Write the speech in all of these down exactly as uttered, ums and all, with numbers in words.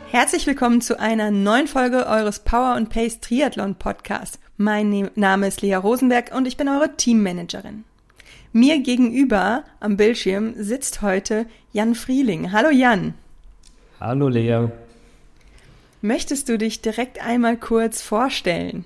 Herzlich willkommen zu einer neuen Folge eures Power and Pace Triathlon Podcasts. Mein Name ist Lea Rosenberg und ich bin eure Teammanagerin. Mir gegenüber am Bildschirm sitzt heute Jan Frieling. Hallo Jan. Hallo Lea. Möchtest du dich direkt einmal kurz vorstellen?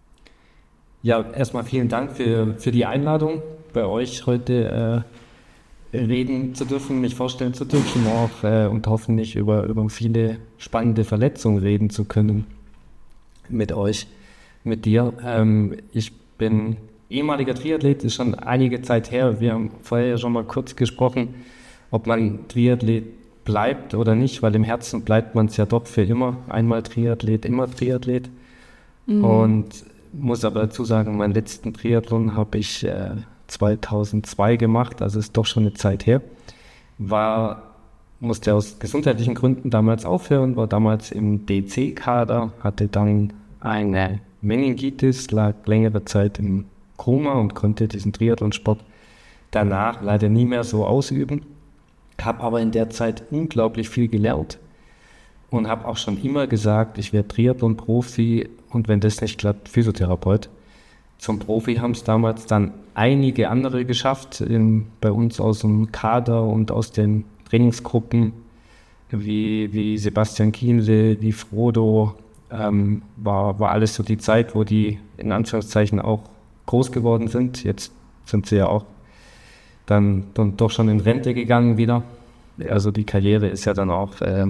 Ja, erstmal vielen Dank für, für die Einladung, bei euch heute äh, reden zu dürfen, mich vorstellen zu dürfen auch äh, und hoffentlich über, über viele spannende Verletzungen reden zu können mit euch, mit dir. Ähm, ich bin ehemaliger Triathlet, ist schon einige Zeit her. Wir haben vorher ja schon mal kurz gesprochen, ob man Triathlet bleibt oder nicht, weil im Herzen bleibt man es ja doch für immer. Einmal Triathlet, immer Triathlet. Mhm. Und muss aber dazu sagen, meinen letzten Triathlon habe ich äh, zweitausendzwei gemacht, also ist doch schon eine Zeit her. War, musste aus gesundheitlichen Gründen damals aufhören, war damals im D C-Kader, hatte dann eine Meningitis, lag längere Zeit im Koma und konnte diesen Triathlonsport danach leider nie mehr so ausüben. Habe aber in der Zeit unglaublich viel gelernt und habe auch schon immer gesagt, ich werde Triathlon-Profi und wenn das nicht klappt, Physiotherapeut. Zum Profi haben es damals dann einige andere geschafft, in, bei uns aus dem Kader und aus den Trainingsgruppen, wie, wie Sebastian Kienle, wie Frodo, ähm, war, war alles so die Zeit, wo die in Anführungszeichen auch groß geworden sind. Jetzt sind sie ja auch dann, dann doch schon in Rente gegangen wieder. Also die Karriere ist ja dann auch äh,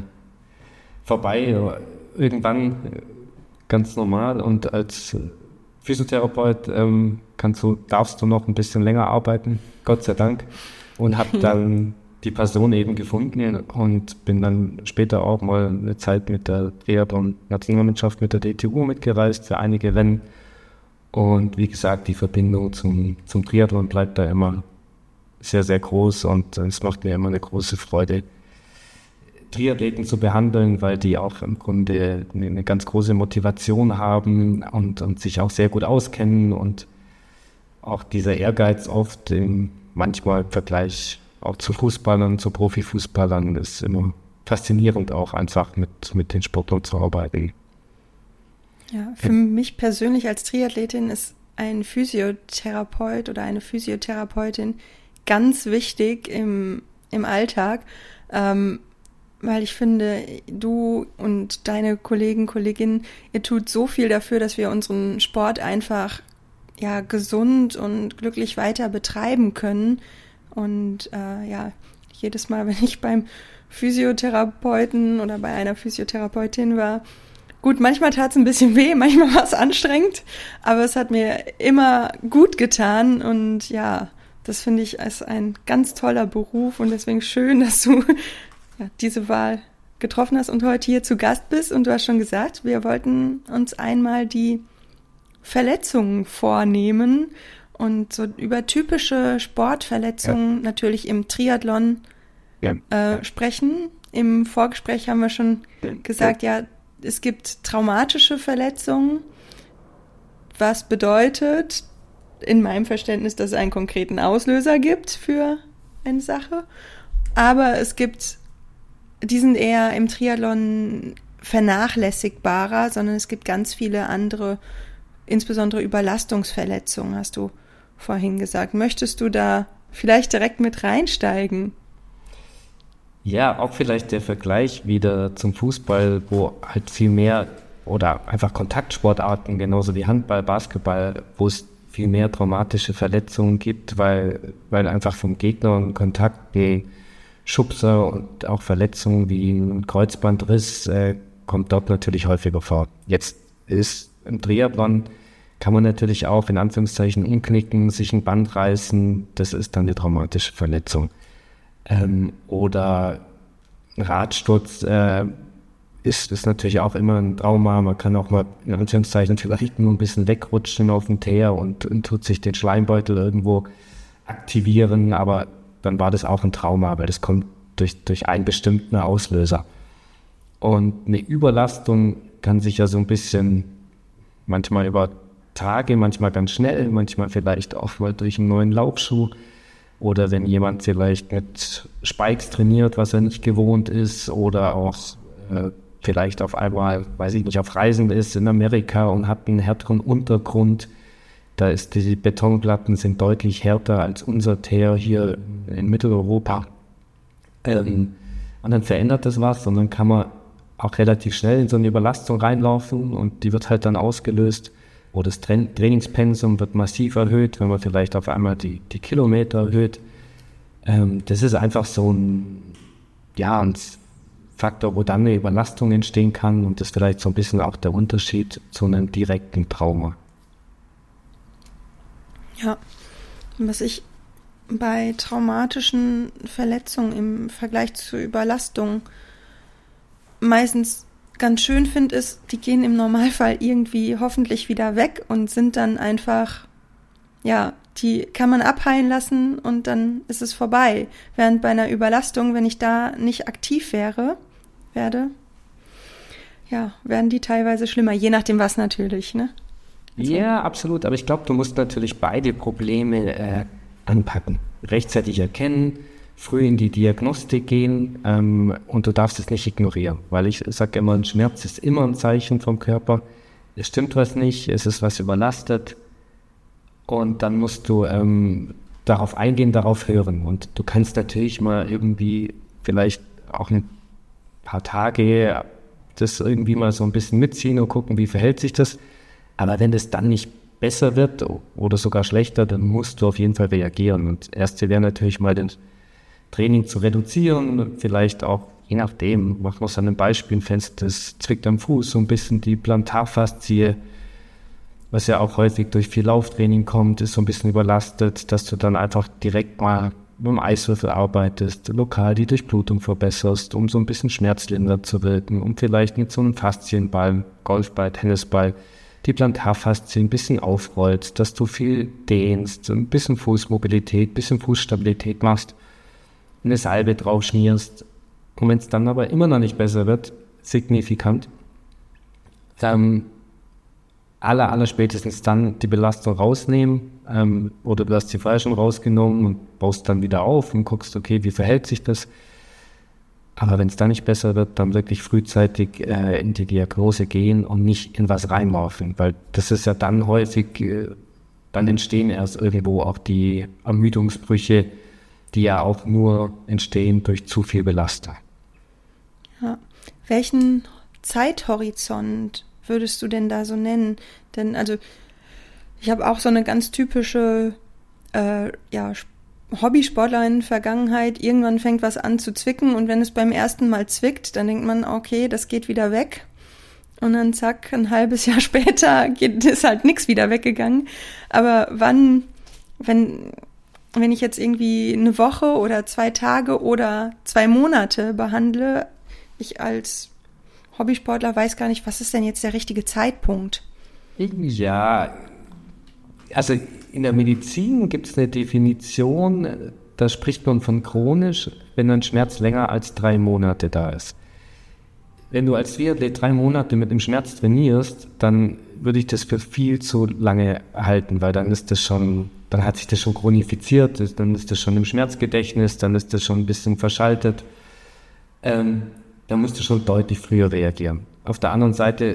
vorbei, irgendwann ganz normal und als Physiotherapeut ähm, kannst du, darfst du noch ein bisschen länger arbeiten, Gott sei Dank, und habe dann die Person eben gefunden und bin dann später auch mal eine Zeit mit der Triathlon-Nationalmannschaft, mit der D T U mitgereist für einige Rennen und wie gesagt, die Verbindung zum, zum Triathlon bleibt da immer sehr, sehr groß und es macht mir immer eine große Freude, Triathleten zu behandeln, weil die auch im Grunde eine ganz große Motivation haben und, und sich auch sehr gut auskennen und auch dieser Ehrgeiz oft im, manchmal im Vergleich auch zu Fußballern, zu Profifußballern ist immer faszinierend auch einfach mit, mit den Sportlern zu arbeiten. Ja, für ja. mich persönlich als Triathletin ist ein Physiotherapeut oder eine Physiotherapeutin ganz wichtig im, im Alltag, ähm, weil ich finde, du und deine Kollegen, Kolleginnen, ihr tut so viel dafür, dass wir unseren Sport einfach ja gesund und glücklich weiter betreiben können. Und äh, ja, jedes Mal, wenn ich beim Physiotherapeuten oder bei einer Physiotherapeutin war, gut, manchmal tat es ein bisschen weh, manchmal war es anstrengend, aber es hat mir immer gut getan und ja, das finde ich als ein ganz toller Beruf und deswegen schön, dass du ja, diese Wahl getroffen hast und heute hier zu Gast bist. Und du hast schon gesagt, wir wollten uns einmal die Verletzungen vornehmen und so über typische Sportverletzungen ja. natürlich im Triathlon ja. äh, sprechen. Im Vorgespräch haben wir schon gesagt, ja, es gibt traumatische Verletzungen, was bedeutet, in meinem Verständnis, dass es einen konkreten Auslöser gibt für eine Sache. Aber es gibt die sind eher im Triathlon vernachlässigbarer, sondern es gibt ganz viele andere, insbesondere Überlastungsverletzungen, hast du vorhin gesagt. Möchtest du da vielleicht direkt mit reinsteigen? Ja, auch vielleicht der Vergleich wieder zum Fußball, wo halt viel mehr oder einfach Kontaktsportarten, genauso wie Handball, Basketball, wo es viel mehr traumatische Verletzungen gibt, weil, weil einfach vom Gegner ein Kontakt die Schubser und auch Verletzungen wie ein Kreuzbandriss äh, kommt dort natürlich häufiger vor. Jetzt ist im Triathlon, kann man natürlich auch in Anführungszeichen umknicken, sich ein Band reißen, das ist dann eine traumatische Verletzung. Ähm, oder ein Radsturz äh, ist, ist natürlich auch immer ein Trauma, man kann auch mal in Anführungszeichen vielleicht nur ein bisschen wegrutschen auf dem Teer und, und tut sich den Schleimbeutel irgendwo aktivieren, aber dann war das auch ein Trauma, weil das kommt durch, durch einen bestimmten Auslöser. Und eine Überlastung kann sich ja so ein bisschen manchmal über Tage, manchmal ganz schnell, manchmal vielleicht auch mal durch einen neuen Laufschuh oder wenn jemand vielleicht mit Spikes trainiert, was er nicht gewohnt ist oder auch äh, vielleicht auf einmal, weiß ich nicht, auf Reisen ist in Amerika und hat einen härteren Untergrund. Da ist die Betonplatten sind deutlich härter als unser Teer hier in Mitteleuropa. Ähm, und dann verändert das was und dann kann man auch relativ schnell in so eine Überlastung reinlaufen und die wird halt dann ausgelöst. Oder das Tra- Trainingspensum wird massiv erhöht, wenn man vielleicht auf einmal die, die Kilometer erhöht. Ähm, das ist einfach so ein, ja, ein Faktor, wo dann eine Überlastung entstehen kann und das ist vielleicht so ein bisschen auch der Unterschied zu einem direkten Trauma. Ja, was ich bei traumatischen Verletzungen im Vergleich zur Überlastung meistens ganz schön finde, ist, die gehen im Normalfall irgendwie hoffentlich wieder weg und sind dann einfach, ja, die kann man abheilen lassen und dann ist es vorbei. Während bei einer Überlastung, wenn ich da nicht aktiv wäre, werde, ja, werden die teilweise schlimmer, je nachdem was natürlich, ne? Also, ja, absolut, aber ich glaube, du musst natürlich beide Probleme äh, anpacken. Rechtzeitig erkennen, früh in die Diagnostik gehen ähm, und du darfst es nicht ignorieren, weil ich sage immer, ein Schmerz ist immer ein Zeichen vom Körper. Es stimmt was nicht, es ist was überlastet und dann musst du ähm, darauf eingehen, darauf hören und du kannst natürlich mal irgendwie vielleicht auch ein paar Tage das irgendwie mal so ein bisschen mitziehen und gucken, wie verhält sich das. Aber wenn es dann nicht besser wird oder sogar schlechter, dann musst du auf jeden Fall reagieren. Und das Erste wäre natürlich mal das Training zu reduzieren, vielleicht auch, je nachdem, machen wir es an einem Beispiel fest, das zwickt am Fuß so ein bisschen die Plantarfaszie, was ja auch häufig durch viel Lauftraining kommt, ist so ein bisschen überlastet, dass du dann einfach direkt mal mit dem Eiswürfel arbeitest, lokal die Durchblutung verbesserst, um so ein bisschen schmerzlindernd zu wirken, um vielleicht mit so einem Faszienball, Golfball, Tennisball, die Plantarfaszie ein bisschen aufrollt, dass du viel dehnst, ein bisschen Fußmobilität, ein bisschen Fußstabilität machst, eine Salbe drauf schmierst. Und wenn es dann aber immer noch nicht besser wird, signifikant, dann aller, aller spätestens dann die Belastung rausnehmen ähm, oder du hast sie vorher schon rausgenommen und baust dann wieder auf und guckst, okay, wie verhält sich das? Aber wenn es dann nicht besser wird, dann wirklich frühzeitig äh, in die Diagnose gehen und nicht in was reinlaufen, weil das ist ja dann häufig, äh, dann entstehen erst irgendwo auch die Ermüdungsbrüche, die ja auch nur entstehen durch zu viel Belastung. Ja. Welchen Zeithorizont würdest du denn da so nennen? Denn also ich habe auch so eine ganz typische äh, ja, Hobbysportlerin-Vergangenheit. Irgendwann fängt was an zu zwicken und wenn es beim ersten Mal zwickt, dann denkt man, okay, das geht wieder weg. Und dann zack, ein halbes Jahr später geht, ist halt nichts wieder weggegangen. Aber wann, wenn, wenn ich jetzt irgendwie eine Woche oder zwei Tage oder zwei Monate behandle, ich als Hobbysportler weiß gar nicht, was ist denn jetzt der richtige Zeitpunkt? Ja, also in der Medizin gibt es eine Definition, da spricht man von chronisch, wenn ein Schmerz länger als drei Monate da ist. Wenn du als Triathlet drei Monate mit dem Schmerz trainierst, dann würde ich das für viel zu lange halten, weil dann ist das schon, dann hat sich das schon chronifiziert, dann ist das schon im Schmerzgedächtnis, dann ist das schon ein bisschen verschaltet. Ähm, da musst du schon deutlich früher reagieren. Auf der anderen Seite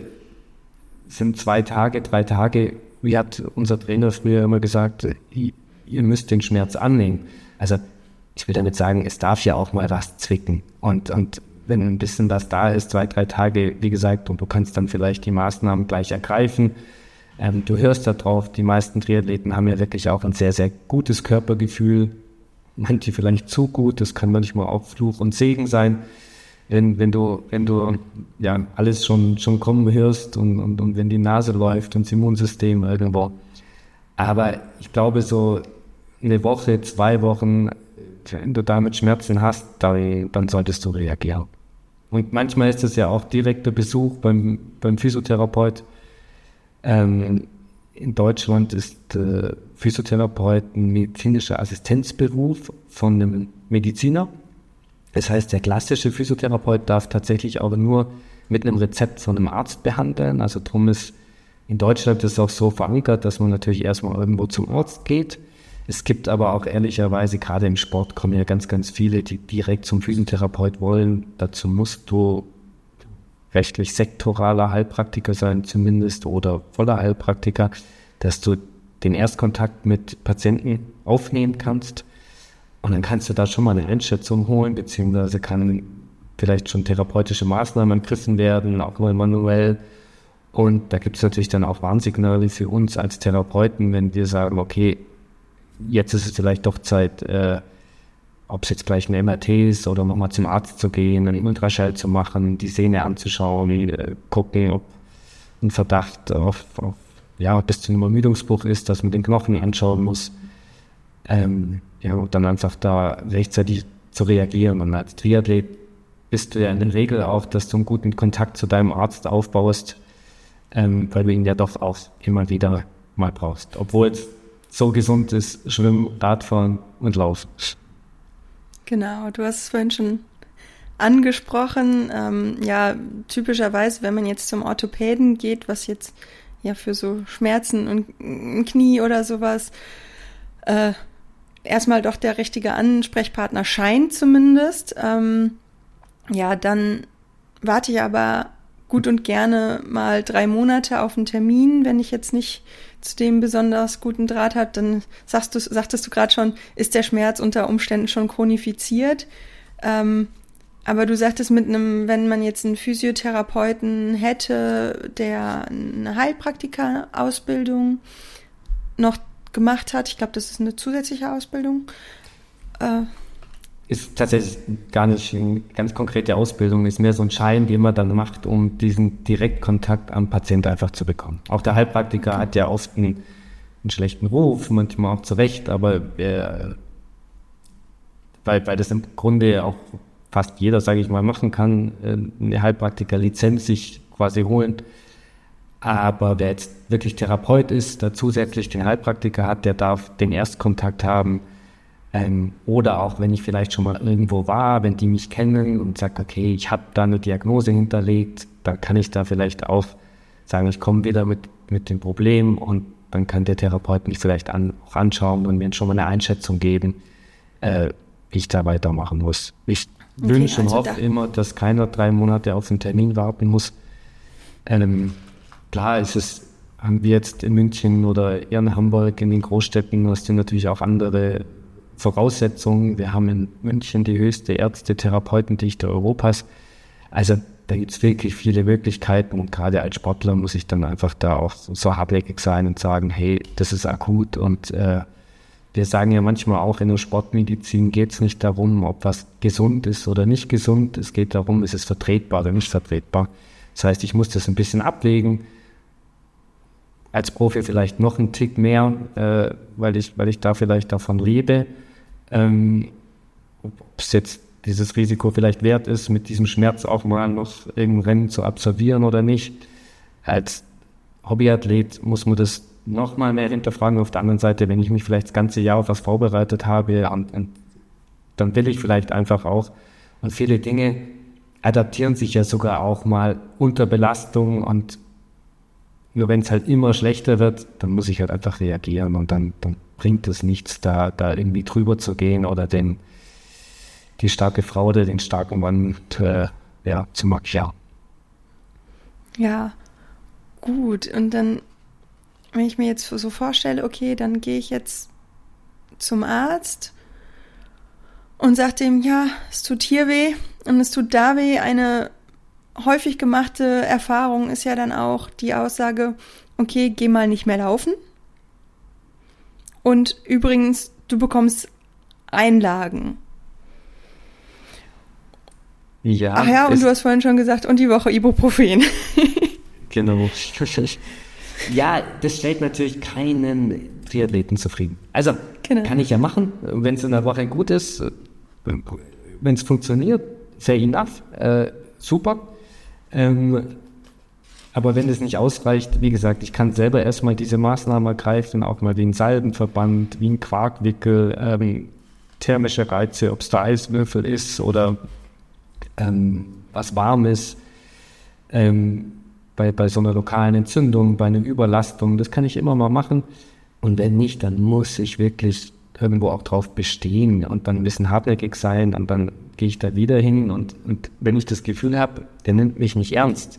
sind zwei Tage, drei Tage, wie hat unser Trainer früher immer gesagt, ihr müsst den Schmerz annehmen. Also ich will damit sagen, es darf ja auch mal was zwicken. Und, und wenn ein bisschen was da ist, zwei, drei Tage, wie gesagt, und du kannst dann vielleicht die Maßnahmen gleich ergreifen. Ähm, du hörst da drauf, die meisten Triathleten haben ja wirklich auch ein sehr, sehr gutes Körpergefühl. Manche vielleicht zu gut, das kann manchmal auch Fluch und Segen sein. Wenn, wenn du, wenn du ja alles schon, schon kommen hörst und, und, und wenn die Nase läuft und das Immunsystem irgendwo. Aber ich glaube, so eine Woche, zwei Wochen, wenn du damit Schmerzen hast, dann, dann solltest du reagieren. Und manchmal ist es ja auch direkter Besuch beim, beim Physiotherapeut. Ähm, in Deutschland ist äh, Physiotherapeut ein medizinischer Assistenzberuf von einem Mediziner. Das heißt, der klassische Physiotherapeut darf tatsächlich aber nur mit einem Rezept von einem Arzt behandeln. Also drum ist in Deutschland ist auch so verankert, dass man natürlich erstmal irgendwo zum Arzt geht. Es gibt aber auch ehrlicherweise, gerade im Sport kommen ja ganz, ganz viele, die direkt zum Physiotherapeut wollen. Dazu musst du rechtlich sektoraler Heilpraktiker sein zumindest oder voller Heilpraktiker, dass du den Erstkontakt mit Patienten aufnehmen kannst und dann kannst du da schon mal eine Einschätzung holen, beziehungsweise kann vielleicht schon therapeutische Maßnahmen ergriffen werden, auch mal manuell. Und da gibt es natürlich dann auch Warnsignale für uns als Therapeuten, wenn wir sagen, okay, jetzt ist es vielleicht doch Zeit, äh, ob es jetzt gleich ein M R T ist oder nochmal zum Arzt zu gehen, einen Ultraschall zu machen, die Sehne anzuschauen, äh, gucken, ob ein Verdacht auf, auf ja, bis zu einem Ermüdungsbruch ist, dass man den Knochen anschauen muss. Ähm, ja, und dann einfach da rechtzeitig zu reagieren. Und als Triathlet bist du ja in der Regel auch, dass du einen guten Kontakt zu deinem Arzt aufbaust, ähm, weil du ihn ja doch auch immer wieder mal brauchst. Obwohl es so gesund ist, Schwimmen, Radfahren und Laufen. Genau, du hast es vorhin schon angesprochen. Ähm, ja, typischerweise, wenn man jetzt zum Orthopäden geht, was jetzt ja für so Schmerzen und ein Knie oder sowas äh, erstmal doch der richtige Ansprechpartner scheint zumindest. Ähm, ja, dann warte ich aber gut und gerne mal drei Monate auf einen Termin, wenn ich jetzt nicht zu dem besonders guten Draht habe, dann sagst du, sagtest du gerade schon, ist der Schmerz unter Umständen schon chronifiziert. Ähm, aber du sagtest mit einem, wenn man jetzt einen Physiotherapeuten hätte, der eine Heilpraktika-Ausbildung noch gemacht hat, ich glaube, das ist eine zusätzliche Ausbildung. Äh, Ist tatsächlich gar nicht eine ganz konkrete Ausbildung, ist mehr so ein Schein, den man dann macht, um diesen Direktkontakt am Patienten einfach zu bekommen. Auch der Heilpraktiker hat ja oft einen, einen schlechten Ruf, manchmal auch zu Recht, aber äh, weil, weil das im Grunde auch fast jeder, sage ich mal, machen kann, äh, eine Heilpraktiker-Lizenz sich quasi holen. Aber wer jetzt wirklich Therapeut ist, der zusätzlich den Heilpraktiker hat, der darf den Erstkontakt haben. Ähm, oder auch, wenn ich vielleicht schon mal irgendwo war, wenn die mich kennen und sagen, okay, ich habe da eine Diagnose hinterlegt, dann kann ich da vielleicht auch sagen, ich komme wieder mit, mit dem Problem und dann kann der Therapeut mich vielleicht an, auch anschauen und mir schon mal eine Einschätzung geben, äh, wie ich da weitermachen muss. Ich okay, wünsche und also hoffe da. immer, dass keiner drei Monate auf einen Termin warten muss. Ähm, klar ist es, haben wir jetzt in München oder eher in Hamburg, in den Großstädten, hast du natürlich auch andere Voraussetzungen. Wir haben in München die höchste Ärzte-Therapeuten-Dichte Europas. Also da gibt es wirklich viele Möglichkeiten und gerade als Sportler muss ich dann einfach da auch so hartnäckig sein und sagen, hey, das ist akut und äh, wir sagen ja manchmal auch, in der Sportmedizin geht es nicht darum, ob was gesund ist oder nicht gesund. Es geht darum, ist es vertretbar oder nicht vertretbar. Das heißt, ich muss das ein bisschen abwägen. Als Profi vielleicht noch einen Tick mehr, äh, weil ich, weil ich da vielleicht davon lebe. Ähm, ob es jetzt dieses Risiko vielleicht wert ist, mit diesem Schmerz auch mal noch irgendein Rennen zu absolvieren oder nicht. Als Hobbyathlet muss man das noch mal mehr hinterfragen. Auf der anderen Seite, wenn ich mich vielleicht das ganze Jahr auf was vorbereitet habe, und, und, dann will ich vielleicht einfach auch. Und viele Dinge adaptieren sich ja sogar auch mal unter Belastung und nur wenn es halt immer schlechter wird, dann muss ich halt einfach reagieren und dann, dann bringt es nichts, da, da irgendwie drüber zu gehen oder den, die starke Frau oder den starken Mann äh, ja, zu markieren. Ja, gut. Und dann, wenn ich mir jetzt so vorstelle, okay, dann gehe ich jetzt zum Arzt und sage dem, ja, es tut hier weh und es tut da weh. Eine häufig gemachte Erfahrung ist ja dann auch die Aussage, okay, geh mal nicht mehr laufen. Und übrigens, du bekommst Einlagen. Ja. Ach ja, und du hast vorhin schon gesagt, und die Woche Ibuprofen. Genau. Ja, das stellt natürlich keinen Triathleten zufrieden. Also, genau. Kann ich ja machen, wenn es in der Woche gut ist, wenn es funktioniert, fair enough, äh, super. Ähm, aber wenn es nicht ausreicht, wie gesagt, ich kann selber erstmal diese Maßnahmen ergreifen, auch mal wie ein Salbenverband, wie ein Quarkwickel, ähm, thermische Reize, ob es der Eiswürfel ist oder ähm, was warm ist, ähm, bei, bei so einer lokalen Entzündung, bei einer Überlastung, das kann ich immer mal machen. Und wenn nicht, dann muss ich wirklich irgendwo auch drauf bestehen und dann ein bisschen hartnäckig sein und dann gehe ich da wieder hin und, und wenn ich das Gefühl habe, der nimmt mich nicht ernst,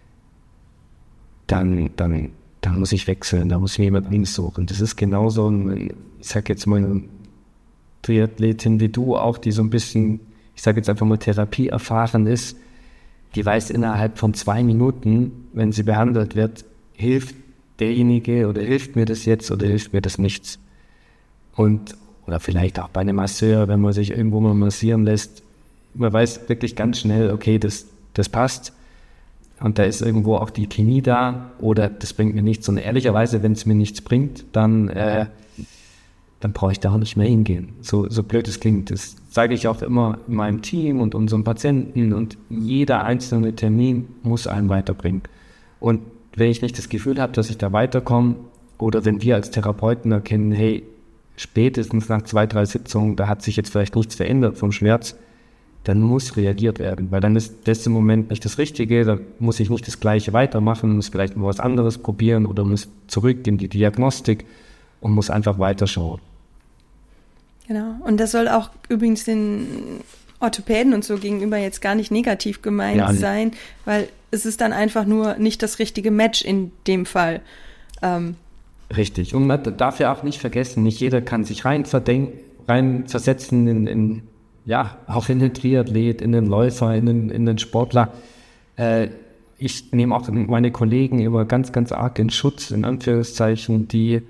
dann, dann, dann muss ich wechseln, da muss ich mir jemanden suchen. Das ist genauso, ein, ich sag jetzt mal, eine Triathletin wie du auch, die so ein bisschen, ich sage jetzt einfach mal Therapie erfahren ist, die weiß innerhalb von zwei Minuten, wenn sie behandelt wird, hilft derjenige oder hilft mir das jetzt oder hilft mir das nichts. Und, oder vielleicht auch bei einem Masseur, wenn man sich irgendwo mal massieren lässt, man weiß wirklich ganz schnell, okay, das, das passt und da ist irgendwo auch die Chemie da oder das bringt mir nichts. Und ehrlicherweise, wenn es mir nichts bringt, dann, äh, dann brauche ich da auch nicht mehr hingehen. So, so blöd es klingt. Das sage ich auch immer in meinem Team und unseren Patienten und jeder einzelne Termin muss einen weiterbringen. Und wenn ich nicht das Gefühl habe, dass ich da weiterkomme oder wenn wir als Therapeuten erkennen, hey, spätestens nach zwei, drei Sitzungen, da hat sich jetzt vielleicht nichts verändert vom Schmerz, dann muss reagiert werden, weil dann ist das im Moment nicht das Richtige, da muss ich nicht das Gleiche weitermachen, muss vielleicht mal was anderes probieren oder muss zurück in die Diagnostik und muss einfach weiterschauen. Genau, und das soll auch übrigens den Orthopäden und so gegenüber jetzt gar nicht negativ gemeint ja, sein, weil es ist dann einfach nur nicht das richtige Match in dem Fall. Ähm, Richtig, und man darf ja auch nicht vergessen, nicht jeder kann sich rein, verdenk, rein versetzen in, in, ja, auch in den Triathlet, in den Läufer, in den, in den Sportler. Äh, ich nehme auch meine Kollegen immer ganz, ganz arg in Schutz, in Anführungszeichen, die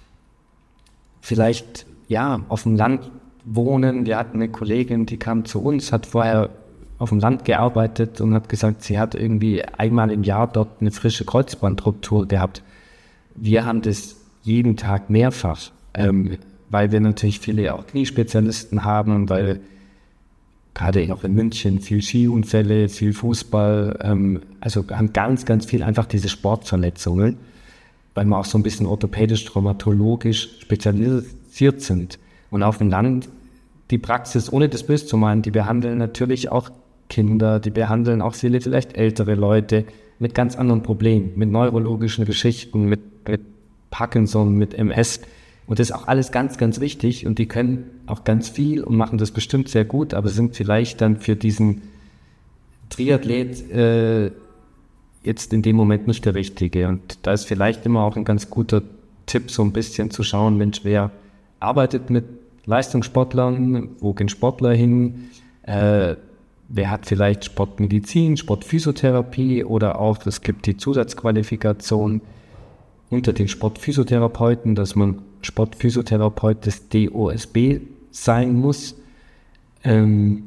vielleicht, ja, auf dem Land wohnen. Wir hatten eine Kollegin, die kam zu uns, hat vorher auf dem Land gearbeitet und hat gesagt, sie hat irgendwie einmal im Jahr dort eine frische Kreuzbandruptur gehabt. Wir haben das jeden Tag mehrfach, ähm, weil wir natürlich viele auch Kniespezialisten haben, weil gerade auch in München viel Skiunfälle, viel Fußball, ähm, also haben ganz, ganz viel einfach diese Sportverletzungen, weil wir auch so ein bisschen orthopädisch, traumatologisch spezialisiert sind. Und auf dem Land, die Praxis, ohne das böse zu meinen, die behandeln natürlich auch Kinder, die behandeln auch viele vielleicht ältere Leute mit ganz anderen Problemen, mit neurologischen Geschichten, mit, mit Parkinson, mit M S. Und das ist auch alles ganz, ganz wichtig. Und die können auch ganz viel und machen das bestimmt sehr gut, aber sind vielleicht dann für diesen Triathlet äh, jetzt in dem Moment nicht der Richtige. Und da ist vielleicht immer auch ein ganz guter Tipp, so ein bisschen zu schauen, Mensch, wer arbeitet mit Leistungssportlern, wo gehen Sportler hin, äh, wer hat vielleicht Sportmedizin, Sportphysiotherapie oder auch, es gibt die Zusatzqualifikation unter den Sportphysiotherapeuten, dass man Sportphysiotherapeut des D O S B sein muss. Ähm,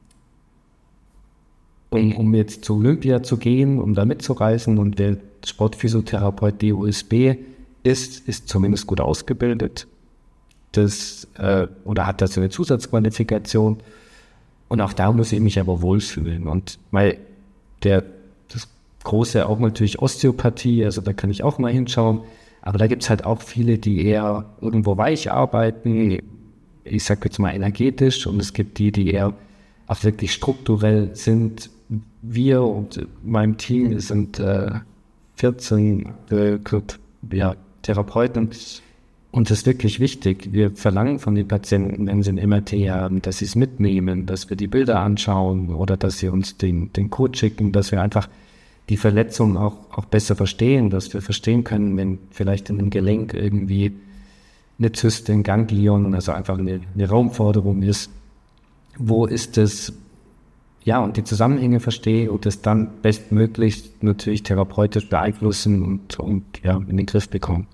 um, um jetzt zu Olympia zu gehen, um da mitzureisen und wer Sportphysiotherapeut D O S B ist, ist zumindest gut ausgebildet. Das, äh, oder hat da so eine Zusatzqualifikation. Und auch da muss ich mich aber wohlfühlen. Und weil der, das große auch natürlich Osteopathie, also da kann ich auch mal hinschauen. Aber da gibt es halt auch viele, die eher irgendwo weich arbeiten. Ich sage jetzt mal energetisch. Und es gibt die, die eher auch wirklich strukturell sind. Wir und mein Team sind äh, vierzehn äh, ja, Therapeuten. Und das ist wirklich wichtig. Wir verlangen von den Patienten, wenn sie ein M R T haben, dass sie es mitnehmen, dass wir die Bilder anschauen oder dass sie uns den, den Code schicken, dass wir einfach die Verletzung auch, auch besser verstehen, dass wir verstehen können, wenn vielleicht in einem Gelenk irgendwie eine Zyste, ein Ganglion, also einfach eine, eine Raumforderung ist. Wo ist es? Ja, und die Zusammenhänge verstehe und das dann bestmöglich natürlich therapeutisch beeinflussen und, und ja, in den Griff bekommen.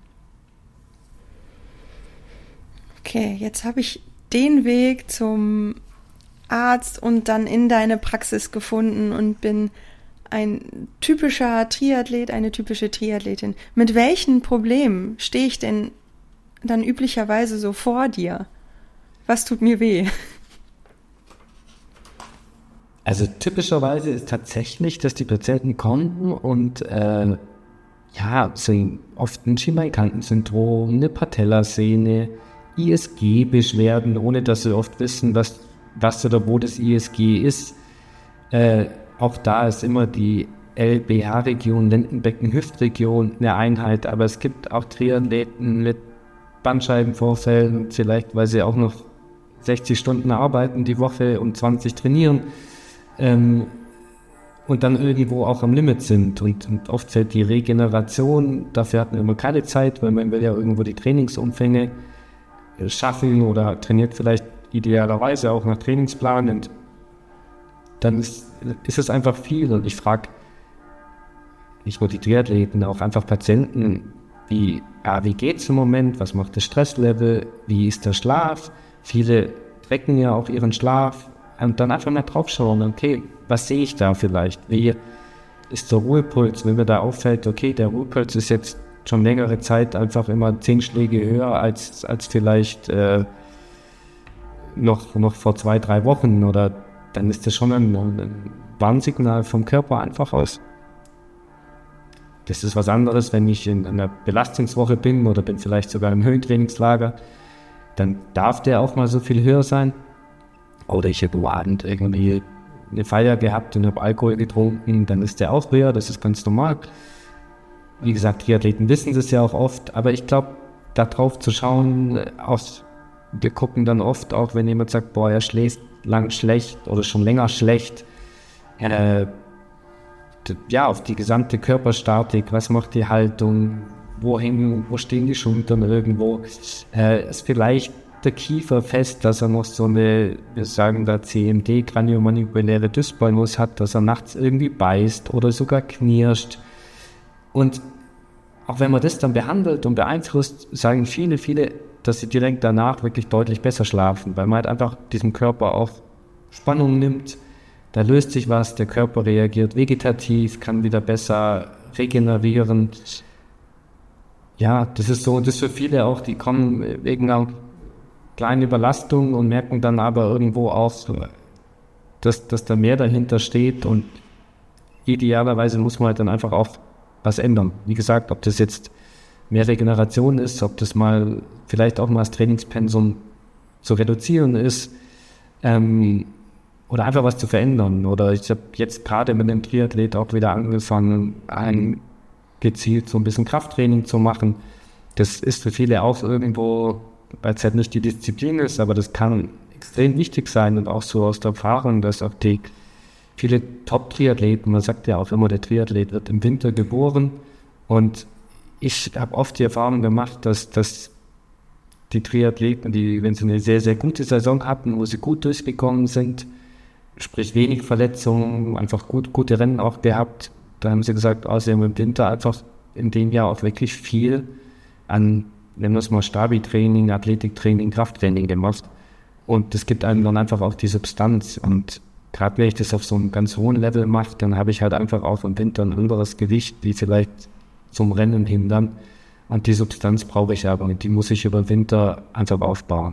Okay, jetzt habe ich den Weg zum Arzt und dann in deine Praxis gefunden und bin ein typischer Triathlet, eine typische Triathletin. Mit welchen Problemen stehe ich denn dann üblicherweise so vor dir? Was tut mir weh? Also typischerweise ist tatsächlich, dass die Patienten kommen und äh, ja, sind oft ein Schienbeinkantensyndrom, eine Patellasehne, I S G-Beschwerden, ohne dass sie oft wissen, was, was oder wo das I S G ist. Äh, auch da ist immer die L B H-Region, Lendenbecken-Hüftregion eine Einheit, aber es gibt auch Triathleten mit Bandscheibenvorfällen, vielleicht weil sie auch noch sechzig Stunden arbeiten die Woche und zwanzig trainieren ähm, und dann irgendwo auch am Limit sind. Und, und oft fällt die Regeneration, dafür hat man immer keine Zeit, weil man will ja irgendwo die Trainingsumfänge schaffen oder trainiert vielleicht idealerweise auch nach Trainingsplan. Und dann ist, ist es einfach viel. Und ich frage nicht nur die Triathleten, auch einfach Patienten, wie, ja, wie geht es im Moment, was macht das Stresslevel, wie ist der Schlaf? Viele tracken ja auch ihren Schlaf und dann einfach mal drauf schauen, okay, was sehe ich da vielleicht? Wie ist der Ruhepuls, wenn mir da auffällt, okay, der Ruhepuls ist jetzt schon längere Zeit einfach immer zehn Schläge höher als, als vielleicht äh, noch, noch vor zwei, drei Wochen, oder dann ist das schon ein, ein Warnsignal vom Körper einfach aus. Das ist was anderes, wenn ich in einer Belastungswoche bin oder bin vielleicht sogar im Höhentrainingslager, dann darf der auch mal so viel höher sein. Oder ich habe am Abend irgendwie eine Feier gehabt und habe Alkohol getrunken, dann ist der auch höher, das ist ganz normal. Wie gesagt, Triathleten wissen das ja auch oft, aber ich glaube, da drauf zu schauen, auch, wir gucken dann oft auch, wenn jemand sagt, boah, er schläft lang schlecht oder schon länger schlecht, äh, ja, auf die gesamte Körperstatik, was macht die Haltung, wo hängen, wo stehen die Schultern irgendwo, äh, ist vielleicht der Kiefer fest, dass er noch so eine, wir sagen da C M D, Kraniomandibuläre Dysbalmus hat, dass er nachts irgendwie beißt oder sogar knirscht. Und auch wenn man das dann behandelt und beeinflusst, sagen viele, viele, dass sie direkt danach wirklich deutlich besser schlafen, weil man halt einfach diesem Körper auch Spannung nimmt, da löst sich was, der Körper reagiert vegetativ, kann wieder besser regenerieren. Ja, das ist so, und das für viele auch, die kommen wegen einer kleinen Überlastung und merken dann aber irgendwo auch, dass, dass da mehr dahinter steht, und idealerweise muss man halt dann einfach auch was ändern. Wie gesagt, ob das jetzt mehr Regeneration ist, ob das mal vielleicht auch mal das Trainingspensum zu reduzieren ist, ähm, oder einfach was zu verändern. Oder ich habe jetzt gerade mit dem Triathlet auch wieder angefangen, ein gezielt so ein bisschen Krafttraining zu machen. Das ist für viele auch irgendwo, weil es halt nicht die Disziplin ist, aber das kann extrem wichtig sein, und auch so aus der Erfahrung, dass auch die viele Top-Triathleten, man sagt ja auch immer, der Triathlet wird im Winter geboren, und ich habe oft die Erfahrung gemacht, dass, dass die Triathleten, die, wenn sie eine sehr, sehr gute Saison hatten, wo sie gut durchgekommen sind, sprich wenig Verletzungen, einfach gut, gute Rennen auch gehabt, da haben sie gesagt, oh, sie haben im Winter einfach in dem Jahr auch wirklich viel an, nennen wir es mal Stabi-Training, Athletiktraining, Krafttraining gemacht, und das gibt einem dann einfach auch die Substanz. Und gerade wenn ich das auf so einem ganz hohen Level mache, dann habe ich halt einfach auch im Winter ein anderes Gewicht, wie vielleicht zum Rennen hindern. Und die Substanz brauche ich aber, und die muss ich über den Winter einfach aufbauen.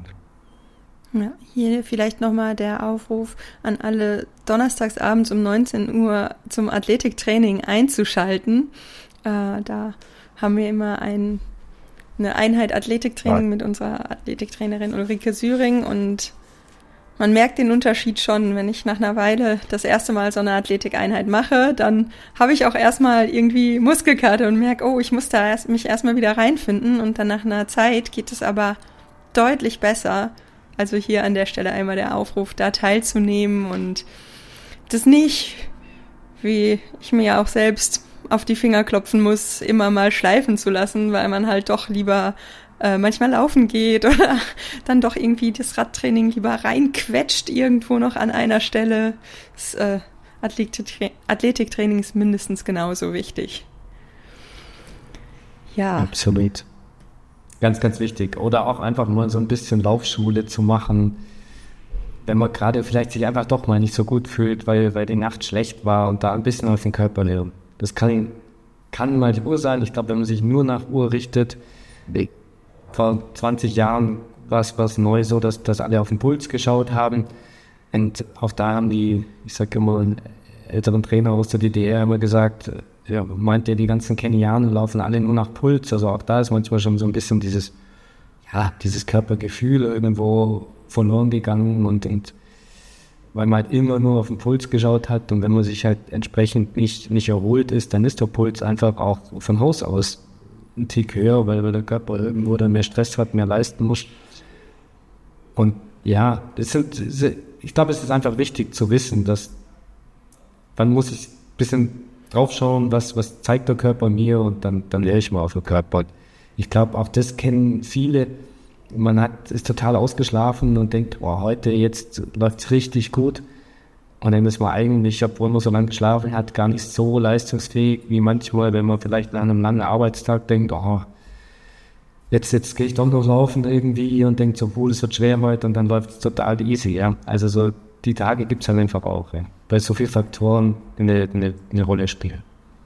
Ja, hier vielleicht nochmal der Aufruf an alle, donnerstags abends um neunzehn Uhr zum Athletiktraining einzuschalten. Äh, da haben wir immer ein, eine Einheit Athletiktraining ja. mit unserer Athletiktrainerin Ulrike Süring, und man merkt den Unterschied schon. Wenn ich nach einer Weile das erste Mal so eine Athletikeinheit mache, dann habe ich auch erstmal irgendwie Muskelkater und merke, oh, ich muss da erst, mich erstmal wieder reinfinden, und dann nach einer Zeit geht es aber deutlich besser. Also hier an der Stelle einmal der Aufruf, da teilzunehmen und das nicht, wie ich mir ja auch selbst auf die Finger klopfen muss, immer mal schleifen zu lassen, weil man halt doch lieber äh, manchmal laufen geht oder dann doch irgendwie das Radtraining lieber reinquetscht irgendwo noch an einer Stelle. Das äh, Athletiktra- Athletiktraining ist mindestens genauso wichtig. Ja. Absolut. Ganz, ganz wichtig. Oder auch einfach mal so ein bisschen Laufschule zu machen, wenn man gerade vielleicht sich einfach doch mal nicht so gut fühlt, weil, weil die Nacht schlecht war, und da ein bisschen auf den Körper lernen. Das kann, kann mal die Uhr sein. Ich glaube, wenn man sich nur nach Uhr richtet, vor zwanzig Jahren war es was neu so, dass, dass alle auf den Puls geschaut haben. Und auch da haben die, ich sage immer, älteren Trainer aus der D D R immer gesagt, ja, meint ihr, die ganzen Kenianer laufen alle nur nach Puls. Also auch da ist manchmal schon so ein bisschen dieses, ja, dieses Körpergefühl irgendwo verloren gegangen, und, und weil man halt immer nur auf den Puls geschaut hat, und wenn man sich halt entsprechend nicht, nicht erholt ist, dann ist der Puls einfach auch von Haus aus einen Tick höher, weil, weil der Körper irgendwo dann mehr Stress hat, mehr leisten muss. Und ja, das sind, ich glaube, es ist einfach wichtig zu wissen, dass man muss ich ein bisschen draufschauen, was, was zeigt der Körper mir und dann, dann lehre ich mal auf den Körper. Ich glaube, auch das kennen viele. Man hat, ist total ausgeschlafen und denkt, oh, heute, jetzt läuft es richtig gut. Und dann ist man eigentlich, obwohl man so lange geschlafen hat, gar nicht so leistungsfähig wie manchmal, wenn man vielleicht nach einem langen Arbeitstag denkt, oh, jetzt, jetzt gehe ich doch noch laufen irgendwie und denkt so, obwohl es wird schwer heute und dann läuft es total easy. Ja. Also so die Tage gibt es halt einfach auch, ja, weil so viele Faktoren eine, eine, eine Rolle spielen.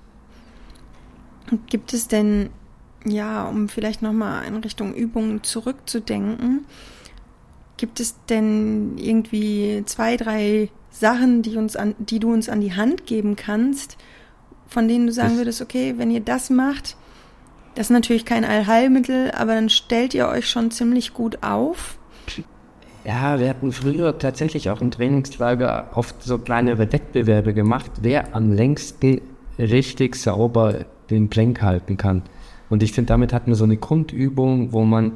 Gibt es denn, ja, um vielleicht nochmal in Richtung Übungen zurückzudenken, gibt es denn irgendwie zwei, drei Sachen, die uns an, die du uns an die Hand geben kannst, von denen du sagen würdest, okay, wenn ihr das macht, das ist natürlich kein Allheilmittel, aber dann stellt ihr euch schon ziemlich gut auf? Ja, wir hatten früher tatsächlich auch im Trainingslager oft so kleinere Wettbewerbe gemacht, wer am längsten richtig sauber den Plank halten kann. Und ich finde, damit hat man so eine Grundübung, wo man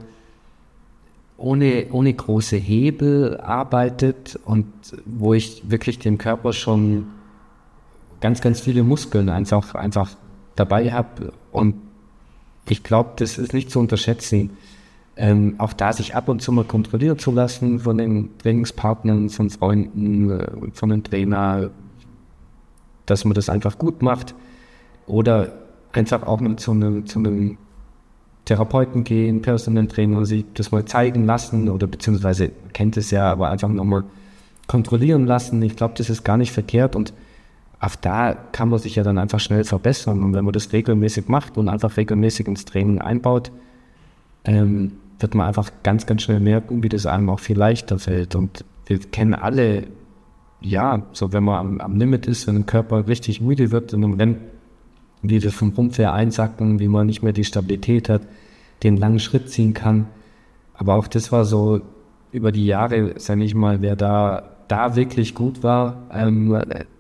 ohne, ohne große Hebel arbeitet und wo ich wirklich dem Körper schon ganz, ganz viele Muskeln einfach, einfach dabei habe. Und ich glaube, das ist nicht zu unterschätzen. Ähm, auch da sich ab und zu mal kontrollieren zu lassen von den Trainingspartnern, von Freunden, äh, von einem Trainer, dass man das einfach gut macht. Oder einfach auch mal zu einem, zu einem Therapeuten gehen, Personal Trainer, sich das mal zeigen lassen oder beziehungsweise kennt es ja, aber einfach nochmal kontrollieren lassen. Ich glaube, das ist gar nicht verkehrt und auf da kann man sich ja dann einfach schnell verbessern. Und wenn man das regelmäßig macht und einfach regelmäßig ins Training einbaut, ähm, wird man einfach ganz, ganz schnell merken, wie das einem auch viel leichter fällt. Und wir kennen alle, ja, so wenn man am, am Limit ist, wenn der Körper richtig müde wird in einem Rennen, wie wir vom Rumpf her einsacken, wie man nicht mehr die Stabilität hat, den langen Schritt ziehen kann. Aber auch das war so über die Jahre, sag ich mal, wer da, da wirklich gut war, ähm,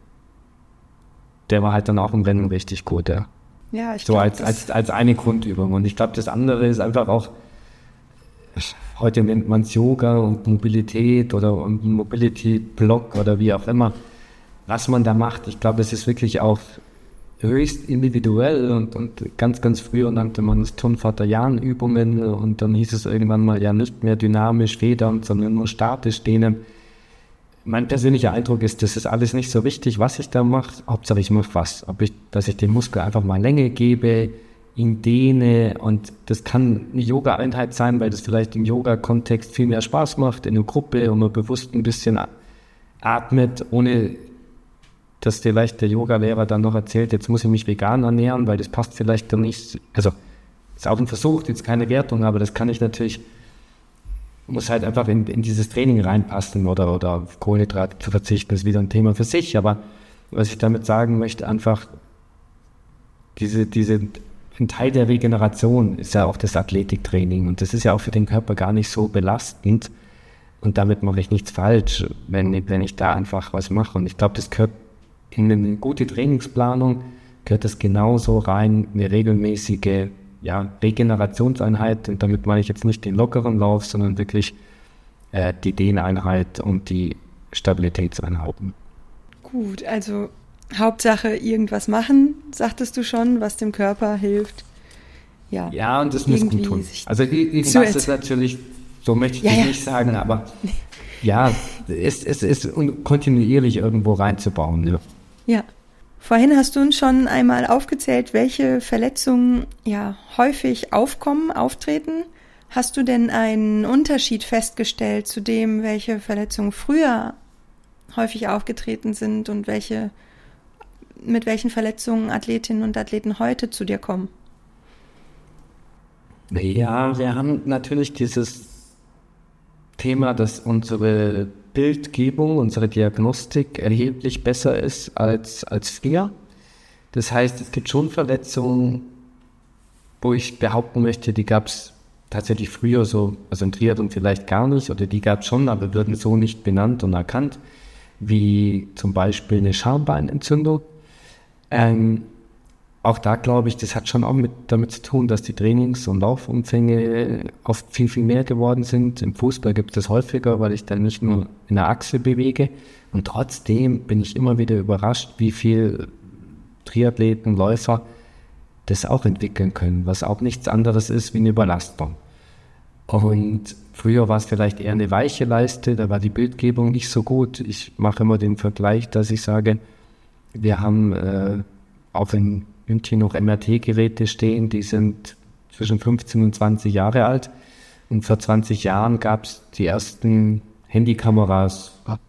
der war halt dann auch im Rennen richtig gut, ja. Ja, ich so glaub, als, als, als eine Grundübung. Und ich glaube, das andere ist einfach auch, heute nennt man es Yoga und Mobilität oder Mobility-Block oder wie auch immer, was man da macht. Ich glaube, es ist wirklich auch höchst individuell und, und ganz, ganz früher nannte man es Turnvater-Jahn-Übungen und dann hieß es irgendwann mal ja nicht mehr dynamisch federnd, sondern nur statisch dehnen. Mein persönlicher Eindruck ist, das ist alles nicht so wichtig, was ich da mache. Hauptsache ich mache was. Ob ich, dass ich dem Muskel einfach mal Länge gebe, ihn dehne und das kann eine Yoga-Einheit sein, weil das vielleicht im Yoga-Kontext viel mehr Spaß macht, in einer Gruppe und man bewusst ein bisschen atmet, ohne dass vielleicht der Yoga-Lehrer dann noch erzählt, jetzt muss ich mich vegan ernähren, weil das passt vielleicht dann nicht. Also ist auch ein Versuch, jetzt keine Wertung, aber das kann ich natürlich, muss halt einfach in, in dieses Training reinpassen oder, oder auf Kohlenhydrate zu verzichten, ist wieder ein Thema für sich. Aber was ich damit sagen möchte, einfach diese, diese, ein Teil der Regeneration ist ja auch das Athletiktraining und das ist ja auch für den Körper gar nicht so belastend und damit mache ich nichts falsch, wenn, wenn ich da einfach was mache. Und ich glaube, das gehört in eine gute Trainingsplanung, gehört das genauso rein, eine regelmäßige ja, Regenerationseinheit. Und damit meine ich jetzt nicht den lockeren Lauf, sondern wirklich äh, die Dehneinheit und die Stabilitätseinheiten. Gut, also Hauptsache irgendwas machen, sagtest du schon, was dem Körper hilft. Ja, ja und das muss gut tun. Also irgendwas ist natürlich, so möchte ich ja, ja. nicht sagen, aber ja, es, es ist kontinuierlich irgendwo reinzubauen. Ja. Ja, vorhin hast du uns schon einmal aufgezählt, welche Verletzungen ja häufig aufkommen, auftreten. Hast du denn einen Unterschied festgestellt zu dem, welche Verletzungen früher häufig aufgetreten sind und welche, mit welchen Verletzungen Athletinnen und Athleten heute zu dir kommen? Ja, wir haben natürlich dieses Thema, dass unsere Bildgebung, unsere Diagnostik erheblich besser ist als, als früher. Das heißt, es gibt schon Verletzungen, wo ich behaupten möchte, die gab es tatsächlich früher so, also im Triathlon vielleicht gar nicht, oder die gab es schon, aber würden so nicht benannt und erkannt, wie zum Beispiel eine Schambeinentzündung. Ähm, auch da glaube ich, das hat schon auch mit, damit zu tun, dass die Trainings- und Laufumfänge oft viel, viel mehr geworden sind. Im Fußball gibt es das häufiger, weil ich dann nicht nur in der Achse bewege. Und trotzdem bin ich immer wieder überrascht, wie viel Triathleten, Läufer das auch entwickeln können, was auch nichts anderes ist wie eine Überlastung. Und früher war es vielleicht eher eine weiche Leiste, da war die Bildgebung nicht so gut. Ich mache immer den Vergleich, dass ich sage, wir haben äh, auf ein München noch M R T-Geräte stehen, die sind zwischen fünfzehn und zwanzig Jahre alt. Und vor zwanzig Jahren gab es die ersten Handykameras,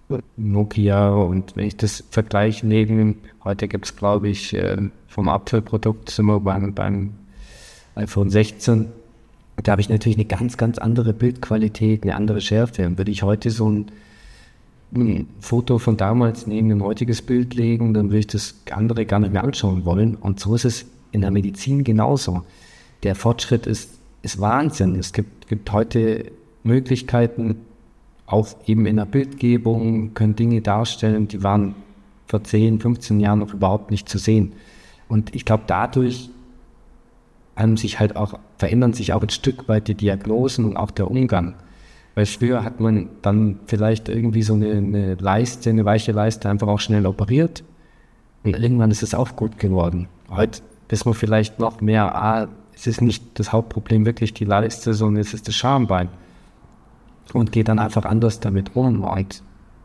Nokia. Und wenn ich das vergleiche, neben, heute gibt es, glaube ich, vom Apfelprodukt sind wir beim, beim iPhone sechzehn. Da habe ich natürlich eine ganz, ganz andere Bildqualität, eine andere Schärfe. Und würde ich heute so ein ein Foto von damals neben ein heutiges Bild legen, dann würde ich das andere gar nicht mehr anschauen wollen. Und so ist es in der Medizin genauso. Der Fortschritt ist, ist Wahnsinn. Es gibt, gibt heute Möglichkeiten, auch eben in der Bildgebung, können Dinge darstellen, die waren vor zehn, fünfzehn Jahren noch überhaupt nicht zu sehen. Und ich glaube, dadurch haben sich halt auch, verändern sich auch ein Stück weit die Diagnosen und auch der Umgang. Weil früher hat man dann vielleicht irgendwie so eine, eine Leiste, eine weiche Leiste einfach auch schnell operiert. Und irgendwann ist es auch gut geworden. Heute wissen wir vielleicht noch mehr, ah, es ist nicht das Hauptproblem wirklich die Leiste, sondern es ist das Schambein. Und geht dann einfach anders damit um. Und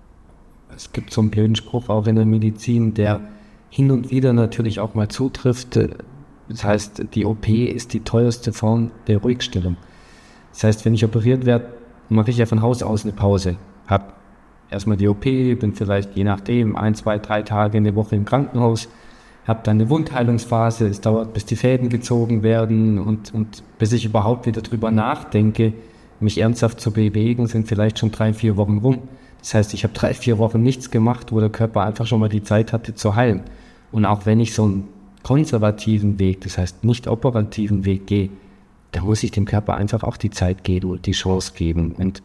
es gibt so einen blöden Spruch auch in der Medizin, der hin und wieder natürlich auch mal zutrifft. Das heißt, die O P ist die teuerste Form der Ruhigstellung. Das heißt, wenn ich operiert werde, mache ich ja von Haus aus eine Pause. Hab erstmal die O P, bin vielleicht je nachdem ein, zwei, drei Tage, eine Woche im Krankenhaus, habe dann eine Wundheilungsphase, es dauert, bis die Fäden gezogen werden und, und bis ich überhaupt wieder drüber nachdenke, mich ernsthaft zu bewegen, sind vielleicht schon drei, vier Wochen rum. Das heißt, ich habe drei, vier Wochen nichts gemacht, wo der Körper einfach schon mal die Zeit hatte zu heilen. Und auch wenn ich so einen konservativen Weg, das heißt nicht operativen Weg gehe, da muss ich dem Körper einfach auch die Zeit geben und die Chance geben. Und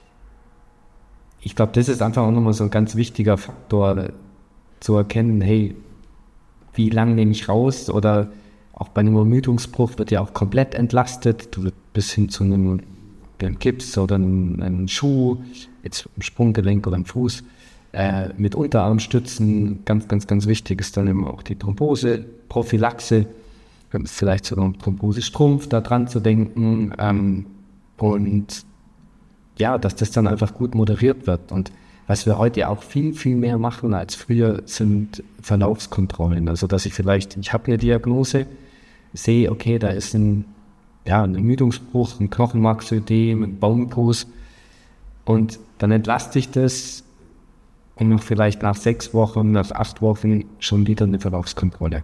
ich glaube, das ist einfach auch nochmal so ein ganz wichtiger Faktor, zu erkennen, hey, wie lange nehme ich raus? Oder auch bei einem Ermüdungsbruch wird ja auch komplett entlastet, du wirst bis hin zu einem, einem Gips oder einem, einem Schuh, jetzt im Sprunggelenk oder im Fuß, äh, mit Unterarmstützen. Ganz, ganz, ganz wichtig ist dann eben auch die Thrombose, Prophylaxe, vielleicht so einen Thrombosestrumpf da dran zu denken, ähm, und ja, dass das dann einfach gut moderiert wird. Und was wir heute auch viel, viel mehr machen als früher, sind Verlaufskontrollen. Also dass ich vielleicht, ich habe eine Diagnose, sehe, okay, da ist ein, ja, ein Ermüdungsbruch, ein Knochenmarksödem, ein Baumbruch, und dann entlaste ich das und vielleicht nach sechs Wochen, nach acht Wochen schon wieder eine Verlaufskontrolle.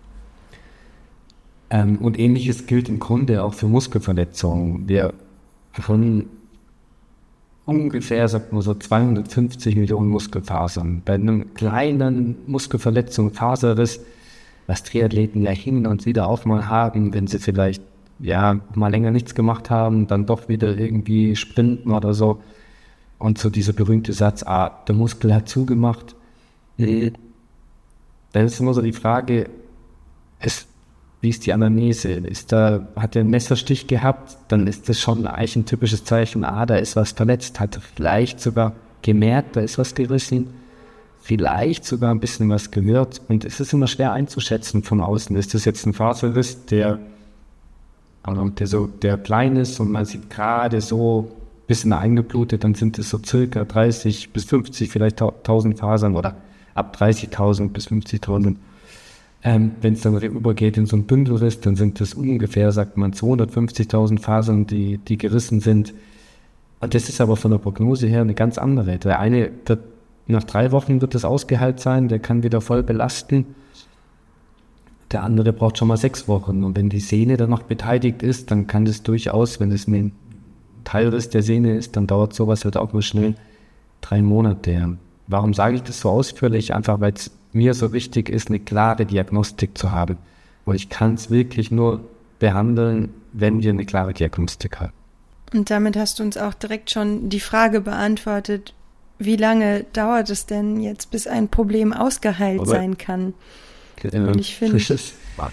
Ähm, und ähnliches gilt im Grunde auch für Muskelverletzungen. Wir von ungefähr, sagt man so, zweihundertfünfzig Millionen Muskelfasern. Bei einem kleinen Muskelverletzung, Faserriss, was Triathleten ja hin und wieder auch mal haben, wenn sie vielleicht ja mal länger nichts gemacht haben, dann doch wieder irgendwie sprinten oder so. Und so dieser berühmte Satz, ah, der Muskel hat zugemacht. Mhm. Dann ist immer so die Frage, ist, wie ist die Anamnese? Ist da, hat er einen Messerstich gehabt? Dann ist das schon eigentlich ein typisches Zeichen, ah, da ist was verletzt. Hat er vielleicht sogar gemerkt, da ist was gerissen. Vielleicht sogar ein bisschen was gehört. Und es ist immer schwer einzuschätzen von außen. Ist das jetzt ein Faserriss, der, der so, der klein ist und man sieht gerade so ein bisschen eingeblutet, dann sind es so circa dreißig bis fünfzig, vielleicht tausend Fasern oder ab dreißigtausend bis fünfzigtausend. Ähm, wenn es dann übergeht in so ein Bündelriss, dann sind das ungefähr, sagt man, zweihundertfünfzigtausend Fasern, die, die gerissen sind. Und das ist aber von der Prognose her eine ganz andere. Der eine wird, nach drei Wochen wird das ausgeheilt sein, der kann wieder voll belasten. Der andere braucht schon mal sechs Wochen. Und wenn die Sehne dann noch beteiligt ist, dann kann das durchaus, wenn es ein Teilriss der Sehne ist, dann dauert sowas halt auch nur schnell drei Monate. Warum sage ich das so ausführlich? Einfach, weil es mir so wichtig ist, eine klare Diagnostik zu haben. Und ich kann es wirklich nur behandeln, wenn wir eine klare Diagnostik haben. Und damit hast du uns auch direkt schon die Frage beantwortet, wie lange dauert es denn jetzt, bis ein Problem ausgeheilt Aber, sein kann? Äh, Und ich finde,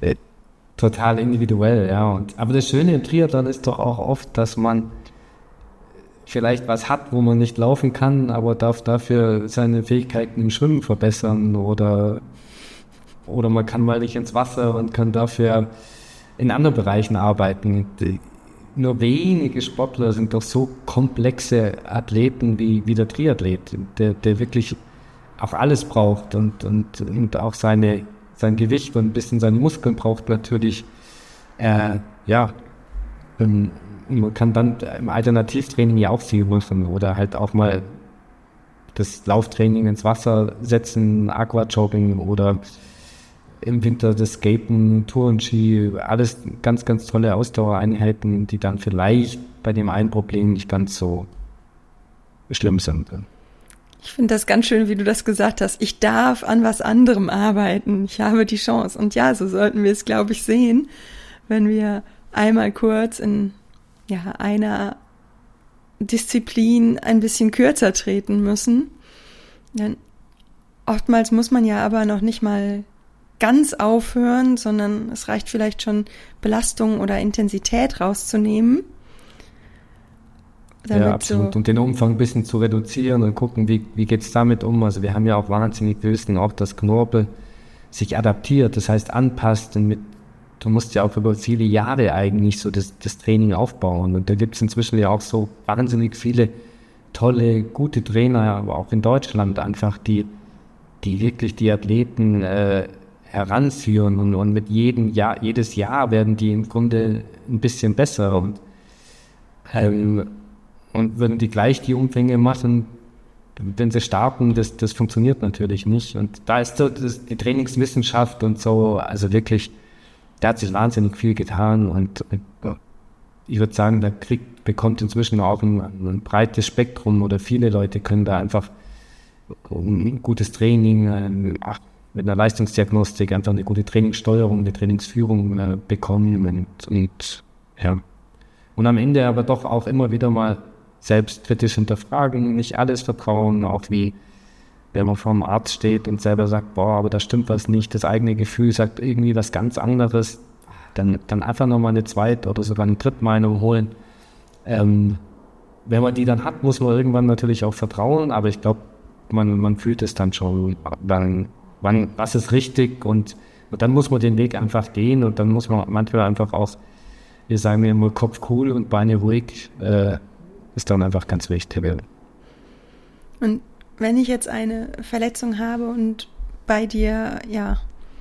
äh, total individuell, ja. Und, aber das Schöne im Triathlon ist doch auch oft, dass man vielleicht was hat, wo man nicht laufen kann, aber darf dafür seine Fähigkeiten im Schwimmen verbessern oder, oder man kann mal nicht ins Wasser und kann dafür in anderen Bereichen arbeiten. Die, nur wenige Sportler sind doch so komplexe Athleten wie, wie der Triathlet, der, der wirklich auch alles braucht und, und, und auch seine, sein Gewicht und ein bisschen seine Muskeln braucht natürlich. Äh, ja, ähm, man kann dann im Alternativtraining ja auch viel machen oder halt auch mal das Lauftraining ins Wasser setzen, Aquajogging oder im Winter das Skaten, Tourenski, alles ganz, ganz tolle Ausdauereinheiten, die dann vielleicht bei dem einen Problem nicht ganz so schlimm sind. Ich finde das ganz schön, wie du das gesagt hast. Ich darf an was anderem arbeiten. Ich habe die Chance. Und ja, so sollten wir es, glaube ich, sehen, wenn wir einmal kurz in ja, einer Disziplin ein bisschen kürzer treten müssen. Denn oftmals muss man ja aber noch nicht mal ganz aufhören, sondern es reicht vielleicht schon, Belastung oder Intensität rauszunehmen. Ja, absolut. So und den Umfang ein bisschen zu reduzieren und gucken, wie, wie geht es damit um. Also wir haben ja auch wahnsinnig Wissen, auch dass Knorpel sich adaptiert, das heißt anpasst. Und mit, du musst ja auch über viele Jahre eigentlich so das, das Training aufbauen. Und da gibt es inzwischen ja auch so wahnsinnig viele tolle, gute Trainer, aber auch in Deutschland einfach, die, die wirklich die Athleten äh, heranführen. Und, und mit jedem Jahr, jedes Jahr werden die im Grunde ein bisschen besser. Und ähm, Und wenn die gleich die Umfänge machen, wenn sie starten, das, das funktioniert natürlich nicht. Und da ist so das, die Trainingswissenschaft und so, also wirklich, da hat sich wahnsinnig viel getan. Und ich würde sagen, der Krieg bekommt inzwischen auch ein, ein breites Spektrum oder viele Leute können da einfach ein gutes Training, ein, ach, mit einer Leistungsdiagnostik einfach eine gute Trainingssteuerung, eine Trainingsführung äh, bekommen. Und, und, ja. und am Ende aber doch auch immer wieder mal selbstkritisch hinterfragen, nicht alles vertrauen, auch wie wenn man vor dem Arzt steht und selber sagt, boah, aber da stimmt was nicht, das eigene Gefühl sagt irgendwie was ganz anderes, dann, dann einfach nochmal eine Zweit- oder sogar eine Drittmeinung holen. Ähm, wenn man die dann hat, muss man irgendwann natürlich auch vertrauen, aber ich glaube, man, man fühlt es dann schon, dann, wann, was ist richtig und, und dann muss man den Weg einfach gehen und dann muss man manchmal einfach auch, wir sagen immer, Kopf cool und Beine ruhig, äh, ist dann einfach ganz wichtig. Und wenn ich jetzt eine Verletzung habe und bei dir, ja,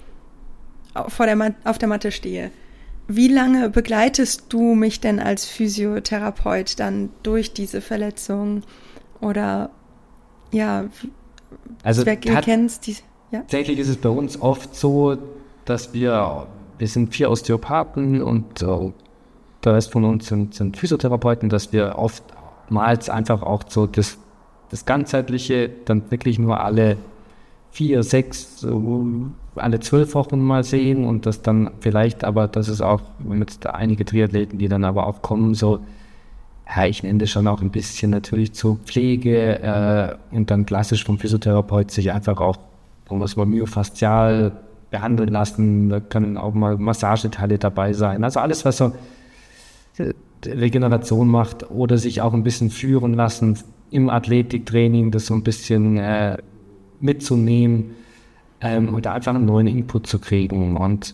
vor der Ma- auf der Matte stehe, wie lange begleitest du mich denn als Physiotherapeut dann durch diese Verletzung? Oder, ja, also wer, du kennst die, ja? Tatsächlich ist es bei uns oft so, dass wir, wir sind vier Osteopathen und uh, der Rest von uns sind, sind Physiotherapeuten, dass wir oftmals einfach auch so das, das Ganzheitliche dann wirklich nur alle vier, sechs, alle zwölf Wochen mal sehen und das dann vielleicht, aber das ist auch mit einige Triathleten, die dann aber auch kommen, so, ja, ich nenne das schon auch ein bisschen natürlich zur Pflege äh, und dann klassisch vom Physiotherapeut sich einfach auch, was man myofaszial behandeln lassen, da können auch mal Massageteile dabei sein, also alles, was so Regeneration macht oder sich auch ein bisschen führen lassen im Athletiktraining, das so ein bisschen äh, mitzunehmen ähm, und einfach einen neuen Input zu kriegen. Und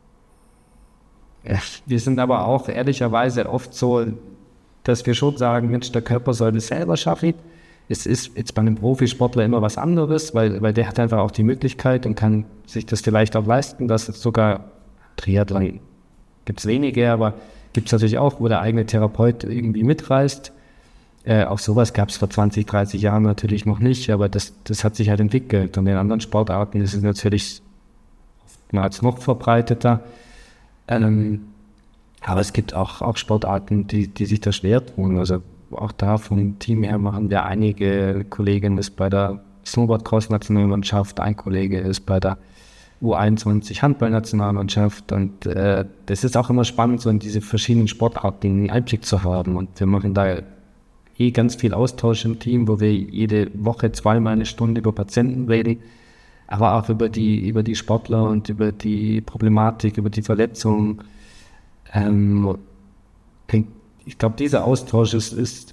äh, wir sind aber auch ehrlicherweise oft so, dass wir schon sagen, Mensch, der Körper soll das selber schaffen. Es ist jetzt bei einem Profisportler immer was anderes, weil, weil der hat einfach auch die Möglichkeit und kann sich das vielleicht auch leisten, dass es sogar Triathlon gibt es wenige, aber gibt es natürlich auch, wo der eigene Therapeut irgendwie mitreist. Äh, auch sowas gab es vor zwanzig, dreißig Jahren natürlich noch nicht, aber das, das hat sich halt entwickelt. Und in anderen Sportarten ist es natürlich oftmals noch verbreiteter. Ähm, aber es gibt auch, auch Sportarten, die, die sich da schwer tun. Also auch da vom Team her machen wir einige. Kollegen ist bei der Snowboard-Cross-Nationalmannschaft, ein Kollege ist bei der U einundzwanzig Handball-Nationalmannschaft und äh, das ist auch immer spannend, so in diese verschiedenen Sportarten einen Einblick zu haben und wir machen da eh ganz viel Austausch im Team, wo wir jede Woche zweimal eine Stunde über Patienten reden aber auch über die, über die Sportler und über die Problematik, über die Verletzungen. Ähm, ich glaube, dieser Austausch ist, ist,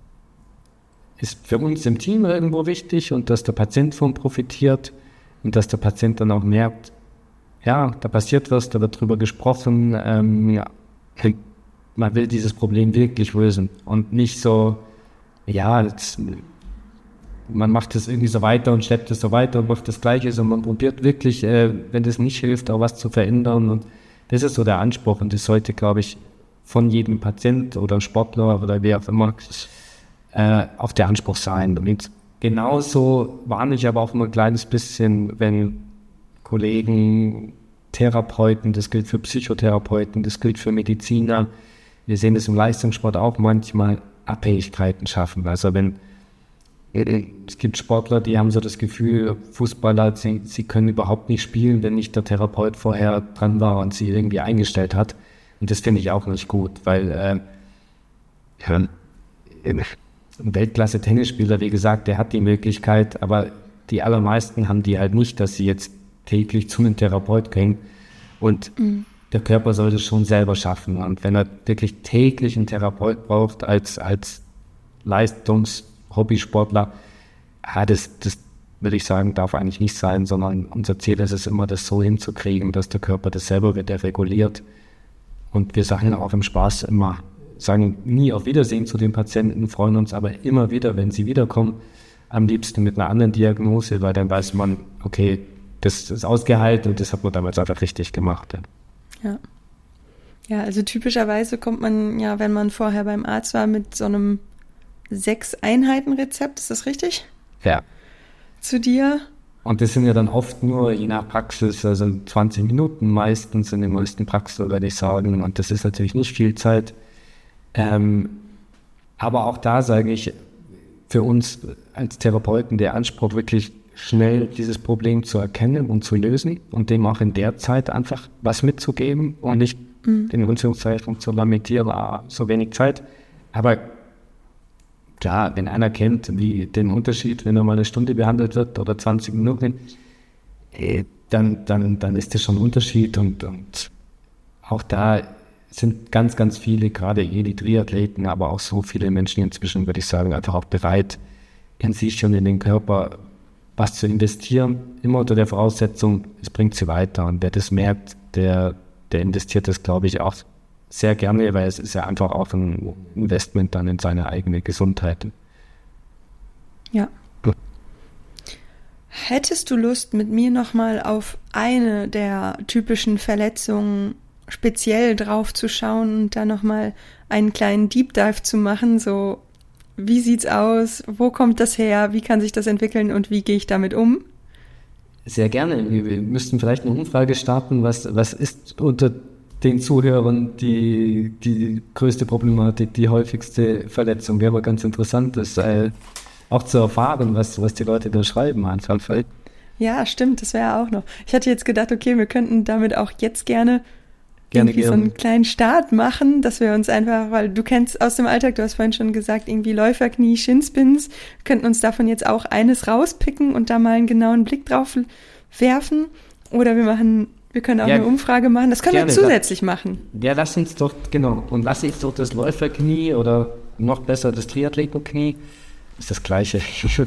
ist für uns im Team irgendwo wichtig und dass der Patient von profitiert und dass der Patient dann auch merkt, ja, da passiert was, da wird drüber gesprochen, ähm, ja, man will dieses Problem wirklich lösen und nicht so, ja, jetzt, man macht das irgendwie so weiter und schleppt es so weiter und macht das Gleiche, sondern man probiert wirklich, äh, wenn das nicht hilft, auch was zu verändern und das ist so der Anspruch und das sollte, glaube ich, von jedem Patient oder Sportler oder wer auch immer äh, auf der Anspruch sein. Und genauso warne ich aber auch immer ein kleines bisschen, wenn Kollegen, Therapeuten, das gilt für Psychotherapeuten, das gilt für Mediziner, wir sehen das im Leistungssport auch manchmal, Abhängigkeiten schaffen. Also wenn es gibt Sportler, die haben so das Gefühl, Fußballer, sie, sie können überhaupt nicht spielen, wenn nicht der Therapeut vorher dran war und sie irgendwie eingestellt hat. Und das finde ich auch nicht gut, weil äh, ein Weltklasse-Tennisspieler, wie gesagt, der hat die Möglichkeit, aber die allermeisten haben die halt nicht, dass sie jetzt täglich zu einem Therapeut gehen. Und mhm. der Körper soll das schon selber schaffen. Und wenn er wirklich täglich einen Therapeut braucht als, als Leistungs-Hobbysportler, ja, das, das würde ich sagen, darf eigentlich nicht sein, sondern unser Ziel ist es immer, das so hinzukriegen, dass der Körper das selber wieder reguliert. Und wir sagen auch im Spaß immer, sagen nie auf Wiedersehen zu den Patienten, freuen uns aber immer wieder, wenn sie wiederkommen, am liebsten mit einer anderen Diagnose, weil dann weiß man, okay, das ist ausgeheilt und das hat man damals einfach richtig gemacht. Ja. Ja. Ja, also typischerweise kommt man ja, wenn man vorher beim Arzt war, mit so einem Sechs-Einheiten-Rezept, ist das richtig? Ja. Zu dir? Und das sind ja dann oft nur, je nach Praxis, also zwanzig Minuten meistens in den meisten Praxen, würde ich sagen. Und das ist natürlich nicht viel Zeit. Ähm, aber auch da sage ich, für uns als Therapeuten der Anspruch, wirklich schnell dieses Problem zu erkennen und zu lösen und dem auch in der Zeit einfach was mitzugeben und nicht mhm. in Anführungszeichen zu lamentieren, ah, so wenig Zeit. Aber klar, wenn einer kennt, wie den Unterschied, wenn er mal eine Stunde behandelt wird oder zwanzig Minuten, eh, dann, dann, dann ist das schon ein Unterschied. Und, und auch da sind ganz, ganz viele, gerade eh die Triathleten, aber auch so viele Menschen inzwischen, würde ich sagen, einfach auch bereit, in sich und in den Körper was zu investieren, immer unter der Voraussetzung, es bringt sie weiter. Und wer das merkt, der, der investiert das, glaube ich, auch sehr gerne, weil es ist ja einfach auch ein Investment dann in seine eigene Gesundheit. Ja. Gut. Hättest du Lust, mit mir nochmal auf eine der typischen Verletzungen speziell drauf zu schauen und da nochmal einen kleinen Deep Dive zu machen, so wie sieht's aus, wo kommt das her, wie kann sich das entwickeln und wie gehe ich damit um? Sehr gerne. Wir müssten vielleicht eine Umfrage starten, was, was ist unter den Zuhörern die, die größte Problematik, die häufigste Verletzung. Wäre aber ganz interessant, das äh, auch zu erfahren, was, was die Leute da schreiben einfach. Ja, stimmt, das wäre auch noch. Ich hatte jetzt gedacht, okay, wir könnten damit auch jetzt gerne Gerne, irgendwie gerne. so einen kleinen Start machen, dass wir uns einfach, weil du kennst aus dem Alltag, du hast vorhin schon gesagt, irgendwie Läuferknie, Shinspins, könnten uns davon jetzt auch eines rauspicken und da mal einen genauen Blick drauf werfen. Oder wir machen, wir können auch ja, eine Umfrage machen, das können gerne. wir zusätzlich machen. Ja, lass uns doch, genau, und lass uns doch das Läuferknie oder noch besser das Triathletenknie, ist das Gleiche.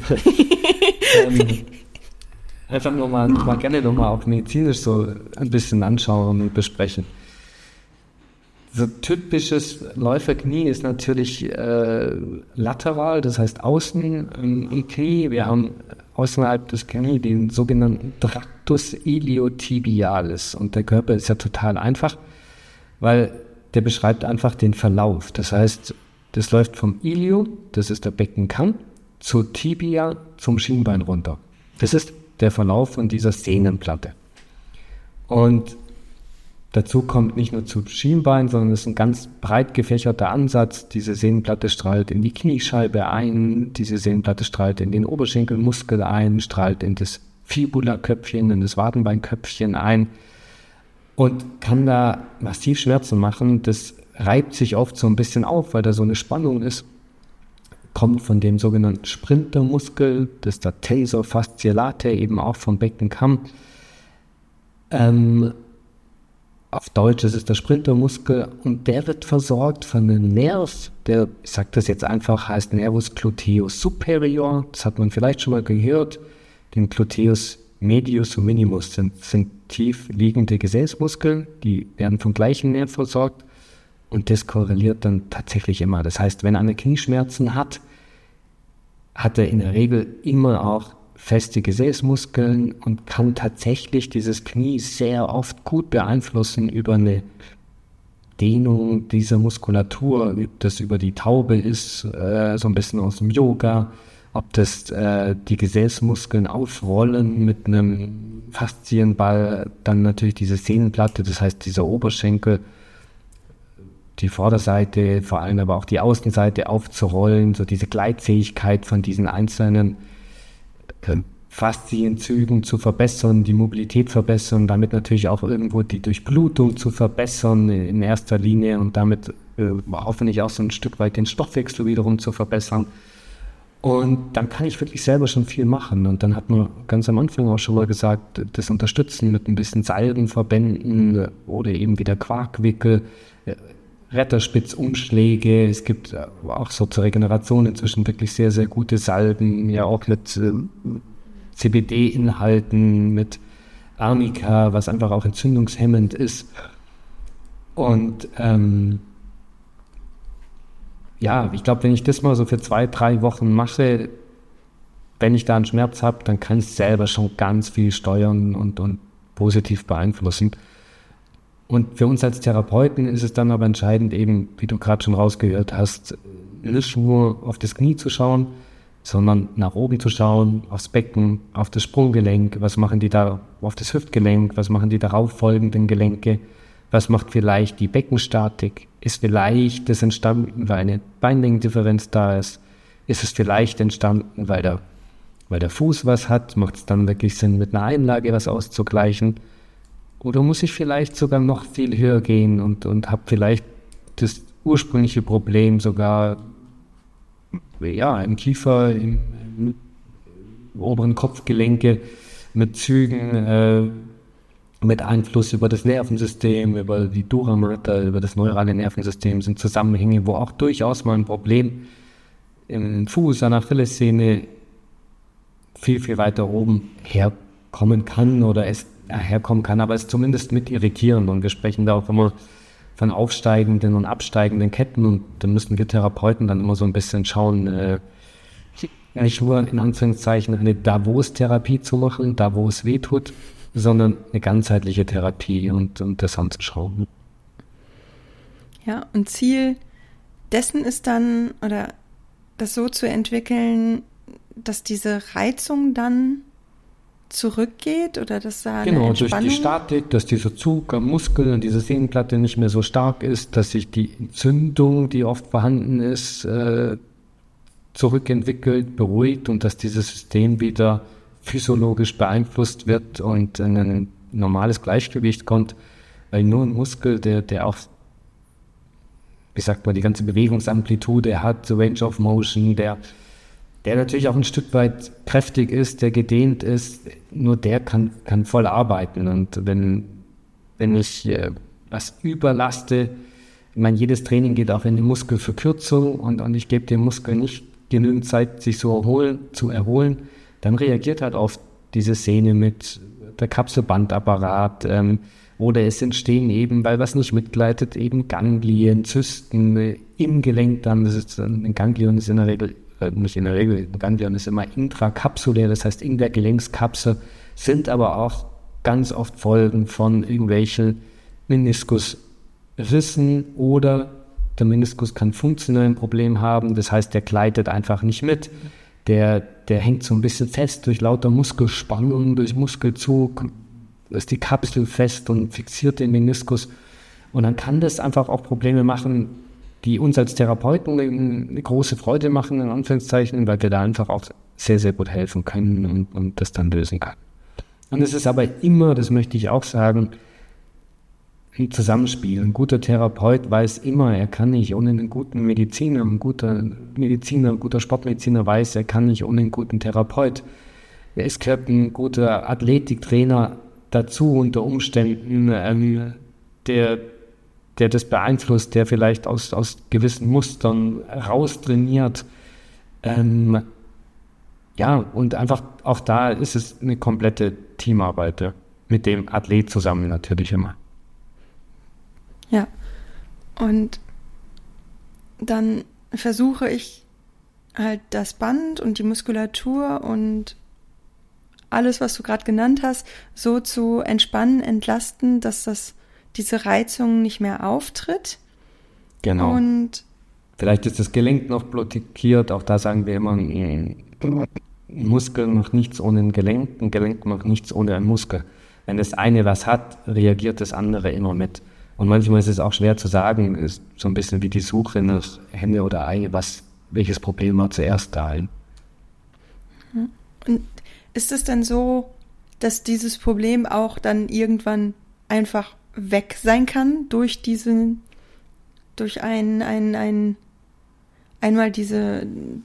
ähm, einfach nur mal, mal gerne nochmal auch medizinisch so ein bisschen anschauen und besprechen. So typisches Läuferknie ist natürlich äh, lateral, das heißt außen im, im Knie. Wir haben außerhalb des Knies den sogenannten Tractus iliotibialis. Und der Körper ist ja total einfach, weil der beschreibt einfach den Verlauf. Das heißt, das läuft vom Ilio, das ist der Beckenkamm, zur Tibia, zum Schienbein runter. Das ist der Verlauf von dieser Sehnenplatte. Und dazu kommt nicht nur zum Schienbein, sondern es ist ein ganz breit gefächerter Ansatz. Diese Sehnenplatte strahlt in die Kniescheibe ein, diese Sehnenplatte strahlt in den Oberschenkelmuskel ein, strahlt in das Fibulaköpfchen, in das Wadenbeinköpfchen ein und kann da massiv Schmerzen machen. Das reibt sich oft so ein bisschen auf, weil da so eine Spannung ist. kommt von dem sogenannten Sprintermuskel, das ist der Tarsal fasciae latae, eben auch vom Beckenkamm. Ähm, auf Deutsch ist es der Sprintermuskel und der wird versorgt von einem Nerv, der, ich sage das jetzt einfach, heißt Nervus gluteus superior, das hat man vielleicht schon mal gehört, den Gluteus medius und minimus sind, sind tief liegende Gesäßmuskeln, die werden vom gleichen Nerv versorgt und das korreliert dann tatsächlich immer. Das heißt, wenn einer Knieschmerzen hat, hat er in der Regel immer auch feste Gesäßmuskeln und kann tatsächlich dieses Knie sehr oft gut beeinflussen über eine Dehnung dieser Muskulatur, ob das über die Taube ist, äh, so ein bisschen aus dem Yoga, ob das äh, die Gesäßmuskeln aufrollen mit einem Faszienball, dann natürlich diese Sehnenplatte, das heißt dieser Oberschenkel, die Vorderseite, vor allem aber auch die Außenseite aufzurollen, so diese Gleitfähigkeit von diesen einzelnen Faszienzügen zu verbessern, die Mobilität verbessern, damit natürlich auch irgendwo die Durchblutung zu verbessern in erster Linie und damit äh, hoffentlich auch so ein Stück weit den Stoffwechsel wiederum zu verbessern. Und dann kann ich wirklich selber schon viel machen. Und dann hat man ganz am Anfang auch schon mal gesagt, das Unterstützen mit ein bisschen Salbenverbänden oder eben wieder Quarkwickel, Retterspitzumschläge. Es gibt auch so zur Regeneration inzwischen wirklich sehr, sehr gute Salben, ja auch mit äh, C B D-Inhalten, mit Arnika, was einfach auch entzündungshemmend ist. Und ähm, ja, ich glaube, wenn ich das mal so für zwei, drei Wochen mache, wenn ich da einen Schmerz habe, dann kann ich selber schon ganz viel steuern und, und positiv beeinflussen. Und für uns als Therapeuten ist es dann aber entscheidend, eben, wie du gerade schon rausgehört hast, nicht nur auf das Knie zu schauen, sondern nach oben zu schauen, aufs Becken, auf das Sprunggelenk, was machen die da, auf das Hüftgelenk, was machen die darauf folgenden Gelenke, was macht vielleicht die Beckenstatik, ist vielleicht das entstanden, weil eine Beinlängendifferenz da ist, ist es vielleicht entstanden, weil der, weil der Fuß was hat, macht es dann wirklich Sinn, mit einer Einlage was auszugleichen. Oder muss ich vielleicht sogar noch viel höher gehen und, und habe vielleicht das ursprüngliche Problem sogar ja, im Kiefer, im, im oberen Kopfgelenke mit Zügen, äh, mit Einfluss über das Nervensystem, über die Dura mater, über das neurale Nervensystem, sind Zusammenhänge, wo auch durchaus mal ein Problem im Fuß, an der Achillessehne viel, viel weiter oben herkommen kann oder es herkommen kann, aber es ist zumindest mit irritierend und wir sprechen da auch immer von aufsteigenden und absteigenden Ketten und da müssen wir Therapeuten dann immer so ein bisschen schauen, äh, nicht nur in Anführungszeichen eine Davos-Therapie zu machen, da wo es weh tut, sondern eine ganzheitliche Therapie und, und das anzuschauen. Ja, und Ziel dessen ist dann, oder das so zu entwickeln, dass diese Reizung dann zurückgeht oder dass da eine Genau, Entspannung... durch die Statik, dass dieser Zug am Muskel und diese Sehnenplatte nicht mehr so stark ist, dass sich die Entzündung, die oft vorhanden ist, äh, zurückentwickelt, beruhigt und dass dieses System wieder physiologisch beeinflusst wird und in ein normales Gleichgewicht kommt, weil nur ein Muskel, der, der auch, wie sagt man, die ganze Bewegungsamplitude hat, so Range of Motion, der der natürlich auch ein Stück weit kräftig ist, der gedehnt ist, nur der kann, kann voll arbeiten. Und wenn, wenn ich äh, was überlaste, ich meine, jedes Training geht auch in die Muskelverkürzung und, und ich gebe dem Muskel nicht genügend Zeit, sich so erholen, zu erholen, dann reagiert halt auf diese Sehne mit der Kapselbandapparat ähm, oder es entstehen eben, weil was nicht mitgleitet, eben Ganglien, Zysten äh, im Gelenk dann, das ist, ein Ganglion ist in der Regel nicht in der Regel, ein Ganglion ist immer intrakapsulär, das heißt in der Gelenkskapsel, sind aber auch ganz oft Folgen von irgendwelchen Meniskusrissen oder der Meniskus kann funktionell ein Problem haben, das heißt, der gleitet einfach nicht mit, der, der hängt so ein bisschen fest durch lauter Muskelspannung, durch Muskelzug, ist die Kapsel fest und fixiert den Meniskus und dann kann das einfach auch Probleme machen, die uns als Therapeuten eine große Freude machen, in Anführungszeichen, weil wir da einfach auch sehr, sehr gut helfen können und, und das dann lösen können. Und es ist aber immer, das möchte ich auch sagen, ein Zusammenspiel. Ein guter Therapeut weiß immer, er kann nicht ohne einen guten Mediziner, ein guter Mediziner, ein guter Sportmediziner weiß, er kann nicht ohne einen guten Therapeut. Es gehört ein guter Athletiktrainer dazu unter Umständen, ähm, der, der das beeinflusst, der vielleicht aus, aus gewissen Mustern raustrainiert. Ähm, ja, und einfach auch da ist es eine komplette Teamarbeit, ja, mit dem Athlet zusammen natürlich immer. Ja, und dann versuche ich halt das Band und die Muskulatur und alles, was du gerade genannt hast, so zu entspannen, entlasten, dass das diese Reizung nicht mehr auftritt. Genau. Und vielleicht ist das Gelenk noch blockiert, auch da sagen wir immer, ein Muskel macht nichts ohne ein Gelenk, ein Gelenk macht nichts ohne ein Muskel. Wenn das eine was hat, reagiert das andere immer mit. Und manchmal ist es auch schwer zu sagen, ist so ein bisschen wie die Suche nach Henne oder Ei, was, welches Problem war zuerst da. Und ist es denn so, dass dieses Problem auch dann irgendwann einfach weg sein kann durch diesen, durch ein, ein, ein, einmal diese,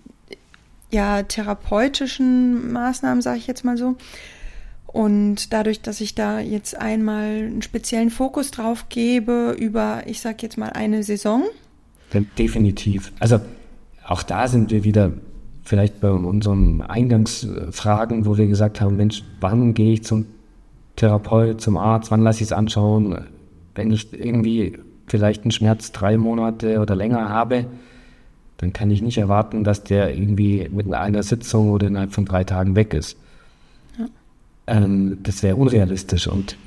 ja, therapeutischen Maßnahmen, sage ich jetzt mal so. Und dadurch, dass ich da jetzt einmal einen speziellen Fokus drauf gebe über, ich sag jetzt mal, eine Saison? Definitiv. Also auch da sind wir wieder vielleicht bei unseren Eingangsfragen, wo wir gesagt haben, Mensch, wann gehe ich zum Therapeut, zum Arzt, wann lasse ich es anschauen? Wenn ich irgendwie vielleicht einen Schmerz drei Monate oder länger habe, dann kann ich nicht erwarten, dass der irgendwie mit einer Sitzung oder innerhalb von drei Tagen weg ist. Ja. Ähm, das wäre unrealistisch. Und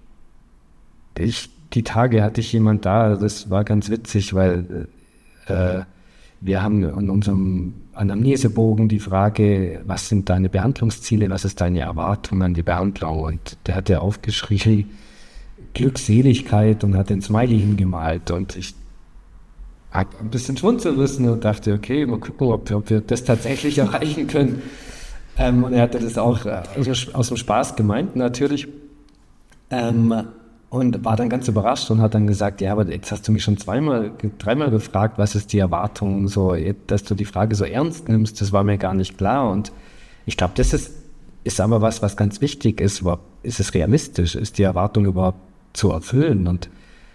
ich, die Tage hatte ich jemand da, das war ganz witzig, weil äh, wir haben in unserem Anamnesebogen die Frage, was sind deine Behandlungsziele, was ist deine Erwartung an die Behandlung? Und der hat ja aufgeschrieben, Glückseligkeit und hat den Smiley hingemalt. Und ich habe ein bisschen schmunzeln müssen und dachte, okay, mal gucken, ob, ob wir das tatsächlich erreichen können. Ähm, und er hatte das auch äh, aus dem Spaß gemeint, natürlich. Ähm, und war dann ganz überrascht und hat dann gesagt, ja, aber jetzt hast du mich schon zweimal, dreimal gefragt, was ist die Erwartung, so, dass du die Frage so ernst nimmst, das war mir gar nicht klar. Und ich glaube, das ist, ist aber was, was ganz wichtig ist. Ist es realistisch? Ist die Erwartung überhaupt zu erfüllen? Und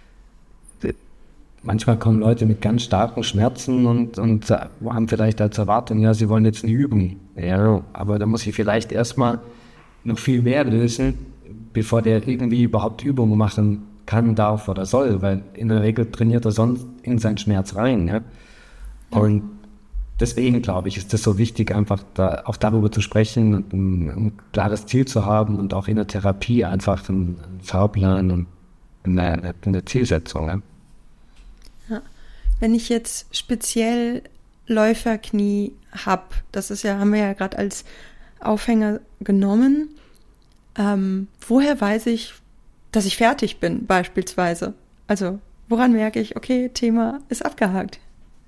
manchmal kommen Leute mit ganz starken Schmerzen und, und haben vielleicht als Erwartung, ja, sie wollen jetzt eine Übung. Ja, aber da muss ich vielleicht erstmal noch viel mehr lösen, bevor der irgendwie überhaupt Übungen machen kann, darf oder soll, weil in der Regel trainiert er sonst in seinen Schmerz rein. Ja? Und deswegen, glaube ich, ist das so wichtig, einfach da, auch darüber zu sprechen und ein, ein klares Ziel zu haben und auch in der Therapie einfach einen, einen Fahrplan und eine, eine Zielsetzung. Ja? Ja. Wenn ich jetzt speziell Läuferknie habe, das ist ja, haben wir ja gerade als Aufhänger genommen, ähm, woher weiß ich, dass ich fertig bin, beispielsweise? Also, woran merke ich, okay, Thema ist abgehakt?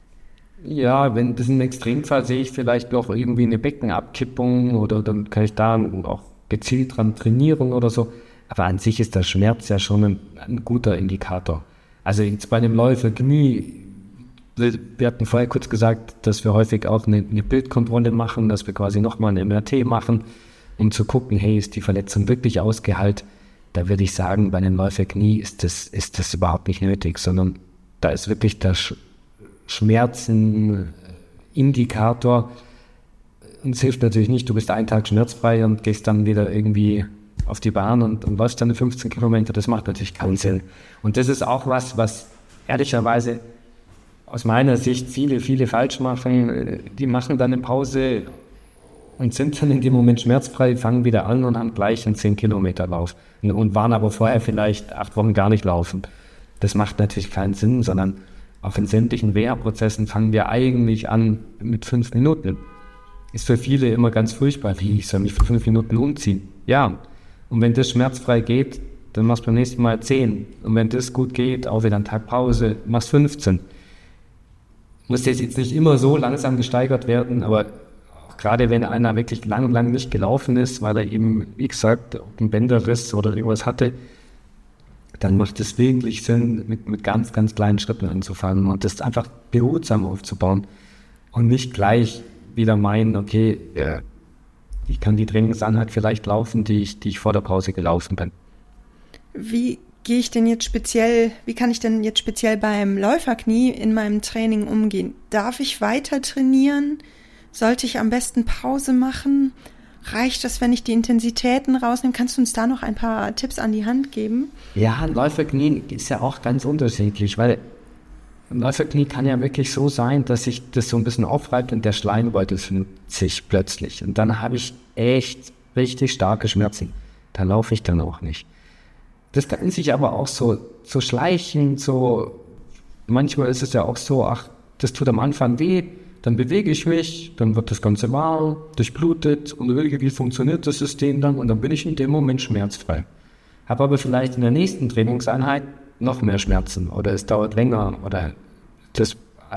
Ja, wenn das ein Extremfall sehe ich vielleicht noch irgendwie eine Beckenabkippung oder dann kann ich da auch gezielt dran trainieren oder so. Aber an sich ist der Schmerz ja schon ein, ein guter Indikator. Also jetzt bei einem Läuferknie, wir hatten vorher kurz gesagt, dass wir häufig auch eine, eine Bildkontrolle machen, dass wir quasi nochmal eine M R T machen, um zu gucken, hey, ist die Verletzung wirklich ausgeheilt? Da würde ich sagen, bei einem Läuferknie ist das, ist das überhaupt nicht nötig, sondern da ist wirklich der Sch- Schmerzenindikator. Und es hilft natürlich nicht, du bist einen Tag schmerzfrei und gehst dann wieder irgendwie auf die Bahn und, und läufst dann fünfzehn Kilometer, das macht natürlich keinen Sinn. Und das ist auch was, was ehrlicherweise aus meiner Sicht viele, viele falsch machen. Die machen dann eine Pause und sind dann in dem Moment schmerzfrei, fangen wieder an und haben gleich einen zehn Kilometer Lauf und waren aber vorher vielleicht acht Wochen gar nicht laufen. Das macht natürlich keinen Sinn, sondern auch in sämtlichen Reha-Prozessen fangen wir eigentlich an mit fünf Minuten. Ist für viele immer ganz furchtbar, wie ich soll mich für fünf Minuten umziehen. Ja, und wenn das schmerzfrei geht, dann machst du beim nächsten Mal zehn. Und wenn das gut geht, auch wieder einen Tag Pause, machst fünfzehn. Muss jetzt nicht immer so langsam gesteigert werden, aber auch gerade wenn einer wirklich lang, lang nicht gelaufen ist, weil er eben, wie gesagt, einen Bänderriss oder irgendwas hatte, dann macht es wirklich Sinn, mit, mit ganz, ganz kleinen Schritten anzufangen und das einfach behutsam aufzubauen und nicht gleich wieder meinen, okay, ja, ich kann die Trainingseinheit vielleicht laufen, die ich, die ich vor der Pause gelaufen bin. Wie gehe ich denn jetzt speziell, wie kann ich denn jetzt speziell beim Läuferknie in meinem Training umgehen? Darf ich weiter trainieren? Sollte ich am besten Pause machen? Reicht das, wenn ich die Intensitäten rausnehme? Kannst du uns da noch ein paar Tipps an die Hand geben? Ja, Läuferknie ist ja auch ganz unterschiedlich, weil Läuferknie kann ja wirklich so sein, dass sich das so ein bisschen aufreibt und der Schleimbeutel findet sich plötzlich. Und dann habe ich echt richtig starke Schmerzen. Da laufe ich dann auch nicht. Das kann sich aber auch so, so schleichen, so, manchmal ist es ja auch so, ach, das tut am Anfang weh, dann bewege ich mich, dann wird das Ganze warm, durchblutet und irgendwie funktioniert das System dann und dann bin ich in dem Moment schmerzfrei. Habe aber vielleicht in der nächsten Trainingseinheit noch mehr Schmerzen oder es dauert länger oder das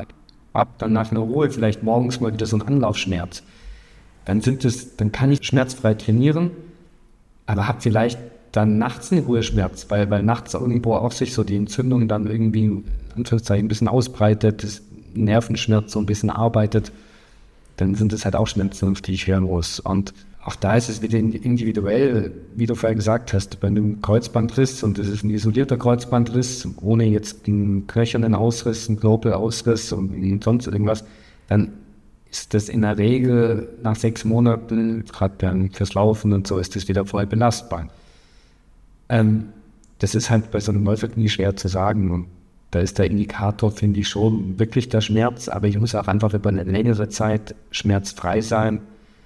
ab dann nach einer Ruhe vielleicht morgens mal wieder so ein Anlaufschmerz. Dann sind es, dann kann ich schmerzfrei trainieren, aber habe vielleicht dann nachts einen Ruheschmerz, weil, weil nachts irgendwo auch sich so die Entzündung dann irgendwie in Anführungszeichen ein bisschen ausbreitet, das Nervenschmerz so ein bisschen arbeitet, dann sind es halt auch Schmerzen, auf die ich hören muss. Und auch da ist es wieder individuell, wie du vorher gesagt hast, bei einem Kreuzbandriss, und das ist ein isolierter Kreuzbandriss, ohne jetzt einen knöchernen Ausriss, einen Knorpelausriss und sonst irgendwas, dann ist das in der Regel nach sechs Monaten, gerade fürs Laufen und so, ist das wieder voll belastbar. Ähm, das ist halt bei so einem Läuferknie schwer zu sagen und da ist der Indikator, finde ich, schon wirklich der Schmerz, aber ich muss auch einfach über eine längere Zeit schmerzfrei sein,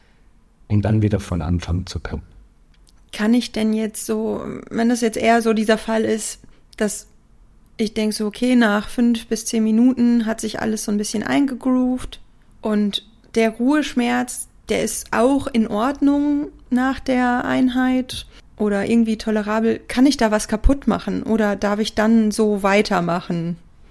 um dann wieder von Anfang zu kommen. Kann ich denn jetzt so, wenn das jetzt eher so dieser Fall ist, dass ich denke so, okay, nach fünf bis zehn Minuten hat sich alles so ein bisschen eingegroovt und der Ruheschmerz, der ist auch in Ordnung nach der Einheit oder irgendwie tolerabel. Kann ich da was kaputt machen oder darf ich dann so weitermachen?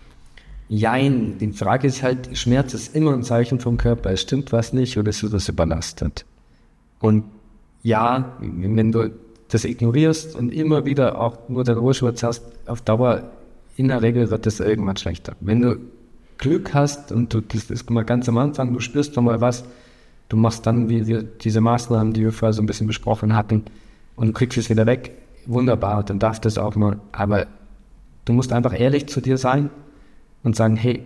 Jein, die Frage ist halt, Schmerz ist immer ein Zeichen vom Körper, es stimmt was nicht oder es wird was überlastet. Und ja, wenn du das ignorierst und immer wieder auch nur den Ruheschmerz hast, auf Dauer, in der Regel wird das irgendwann schlechter. Wenn du Glück hast und du, das ist mal ganz am Anfang, du spürst noch mal was, du machst dann wie wir diese Maßnahmen, die wir vorher so ein bisschen besprochen hatten, und du kriegst es wieder weg, wunderbar, dann darf das auch mal, aber du musst einfach ehrlich zu dir sein und sagen, hey,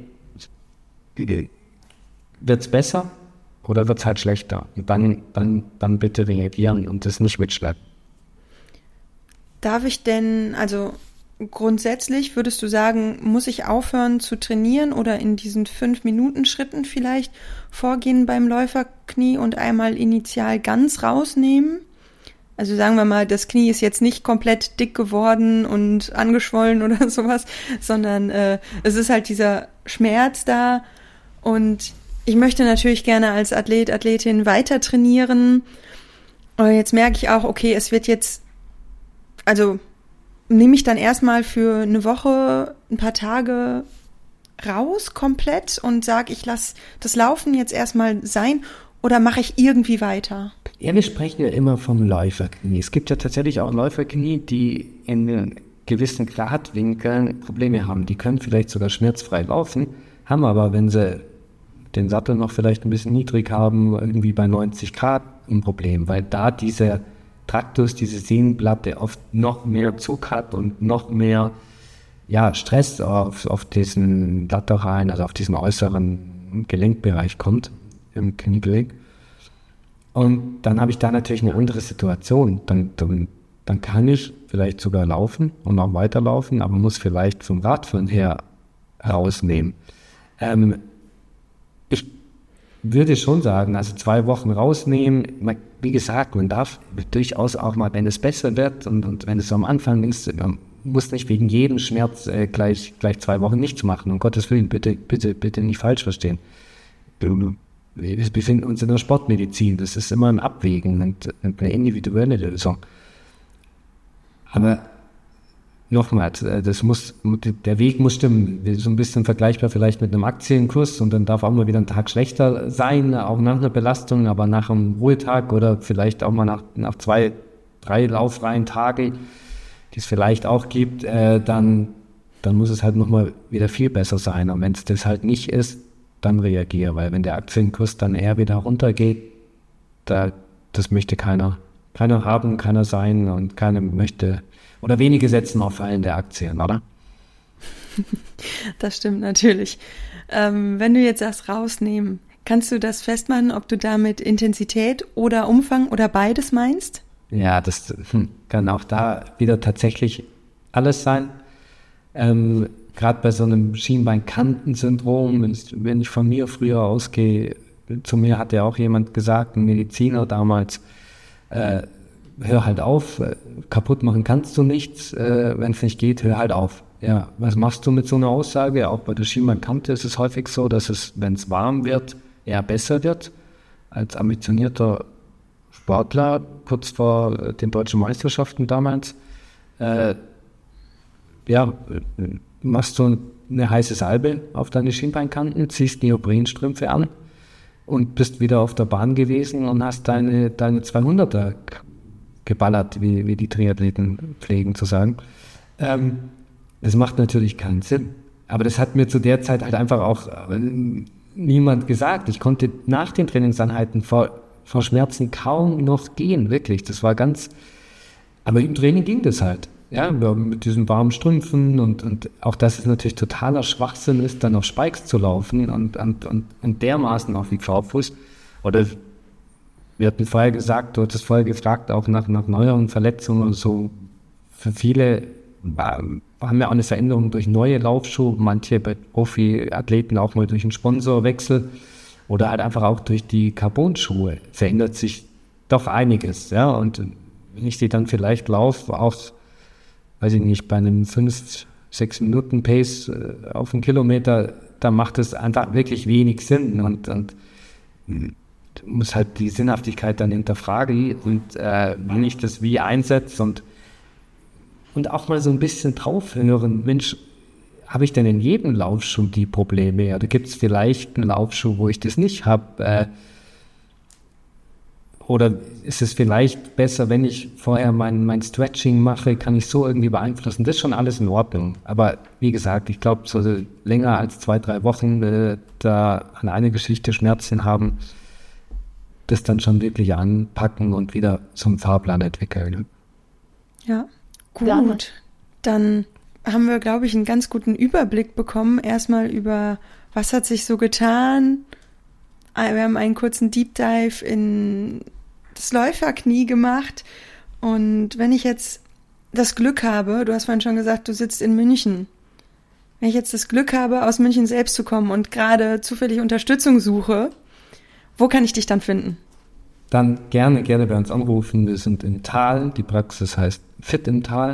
wird's besser oder wird's halt schlechter? Und dann, dann, dann bitte reagieren und das nicht mitschleppen. Darf ich denn, also grundsätzlich würdest du sagen, muss ich aufhören zu trainieren oder in diesen fünf-Minuten-Schritten vielleicht vorgehen beim Läuferknie und einmal initial ganz rausnehmen? Also sagen wir mal, das Knie ist jetzt nicht komplett dick geworden und angeschwollen oder sowas, sondern äh, es ist halt dieser Schmerz da und ich möchte natürlich gerne als Athlet, Athletin weiter trainieren. Aber jetzt merke ich auch, okay, es wird jetzt, also nehme ich dann erstmal für eine Woche, ein paar Tage raus komplett und sage, ich lasse das Laufen jetzt erstmal sein oder mache ich irgendwie weiter? Ja, wir sprechen ja immer vom Läuferknie. Es gibt ja tatsächlich auch Läuferknie, die in gewissen Gradwinkeln Probleme haben. Die können vielleicht sogar schmerzfrei laufen, haben aber, wenn sie den Sattel noch vielleicht ein bisschen niedrig haben, irgendwie bei neunzig Grad ein Problem, weil da dieser Traktus, diese Sehnenplatte oft noch mehr Zug hat und noch mehr ja, Stress auf, auf diesen lateralen, also auf diesen äußeren Gelenkbereich kommt, im Kniegelenk. Und dann habe ich da natürlich eine andere Situation. Dann, dann, dann kann ich vielleicht sogar laufen und auch weiterlaufen, aber muss vielleicht vom Radfahren her rausnehmen. Ähm, ich würde schon sagen, also zwei Wochen rausnehmen, wie gesagt, man darf durchaus auch mal, wenn es besser wird und, und wenn es so am Anfang ist, man muss nicht wegen jedem Schmerz äh, gleich, gleich zwei Wochen nichts machen. Um Gottes Willen, bitte, bitte, bitte nicht falsch verstehen. Wir befinden uns in der Sportmedizin, das ist immer ein Abwägen und eine individuelle Lösung. Aber nochmal, das muss, der Weg muss stimmen. So ein bisschen vergleichbar vielleicht mit einem Aktienkurs und dann darf auch mal wieder ein Tag schlechter sein, auch nach einer Belastung, aber nach einem Ruhetag oder vielleicht auch mal nach, nach zwei, drei laufreien Tagen die es vielleicht auch gibt, äh, dann, dann muss es halt nochmal wieder viel besser sein. Und wenn es das halt nicht ist, dann reagiere, weil wenn der Aktienkurs dann eher wieder runtergeht, da, das möchte keiner, keiner haben, keiner sein und keiner möchte, oder wenige setzen auf fallende Aktien, oder? Das stimmt natürlich. Ähm, wenn du jetzt sagst, rausnehmen, kannst du das festmachen, ob du damit Intensität oder Umfang oder beides meinst? Ja, das hm, kann auch da wieder tatsächlich alles sein. Ähm, Gerade bei so einem Schienbeinkantensyndrom, wenn ich, wenn ich von mir früher ausgehe, zu mir hat ja auch jemand gesagt, ein Mediziner damals, äh, hör halt auf, kaputt machen kannst du nichts, äh, wenn es nicht geht, hör halt auf. Ja, was machst du mit so einer Aussage? Auch bei der Schienbeinkante ist es häufig so, dass es, wenn es warm wird, eher besser wird. Als ambitionierter Sportler, kurz vor den deutschen Meisterschaften damals, äh, ja, machst du eine heiße Salbe auf deine Schienbeinkanten, ziehst Neoprenstrümpfe an und bist wieder auf der Bahn gewesen und hast deine, deine zweihunderter geballert, wie, wie die Triathleten pflegen zu sagen. Ähm, das macht natürlich keinen Sinn. Aber das hat mir zu der Zeit halt einfach auch äh, niemand gesagt. Ich konnte nach den Trainingseinheiten vor, vor Schmerzen kaum noch gehen, wirklich. Das war ganz, aber im Training ging das halt. Ja, mit diesen warmen Strümpfen und, und auch, dass es natürlich totaler Schwachsinn ist, dann auf Spikes zu laufen und, und, und, und dermaßen auf die Pfaufuß. Oder wir hatten vorher gesagt, du hattest vorher gefragt, auch nach, nach neueren Verletzungen und so. Für viele war, haben wir auch eine Veränderung durch neue Laufschuhe, manche bei Profi-Athleten auch mal durch einen Sponsorwechsel oder halt einfach auch durch die Carbon-Schuhe verändert sich doch einiges. Ja, und wenn ich die dann vielleicht laufe, auch weiß ich nicht, bei einem fünf, sechs Minuten Pace äh, auf einen Kilometer, da macht es einfach wirklich wenig Sinn und, und du musst halt die Sinnhaftigkeit dann hinterfragen und äh, wenn ich das wie einsetze und, und auch mal so ein bisschen draufhören, Mensch, habe ich denn in jedem Laufschuh die Probleme? Oder gibt es vielleicht einen Laufschuh, wo ich das nicht habe? Äh, Oder ist es vielleicht besser, wenn ich vorher mein, mein Stretching mache, kann ich so irgendwie beeinflussen? Das ist schon alles in Ordnung. Aber wie gesagt, ich glaube, so länger als zwei, drei Wochen äh, da an eine Geschichte Schmerzen haben, das dann schon wirklich anpacken und wieder zum Fahrplan entwickeln. Ja, gut. Ja. Dann haben wir, glaube ich, einen ganz guten Überblick bekommen. Erstmal über, was hat sich so getan. Wir haben einen kurzen Deep Dive in das Läuferknie gemacht. Und wenn ich jetzt das Glück habe, du hast vorhin schon gesagt, du sitzt in München. Wenn ich jetzt das Glück habe, aus München selbst zu kommen und gerade zufällig Unterstützung suche, wo kann ich dich dann finden? Dann gerne, gerne bei uns anrufen. Wir sind in Thal. Die Praxis heißt Fit im Tal.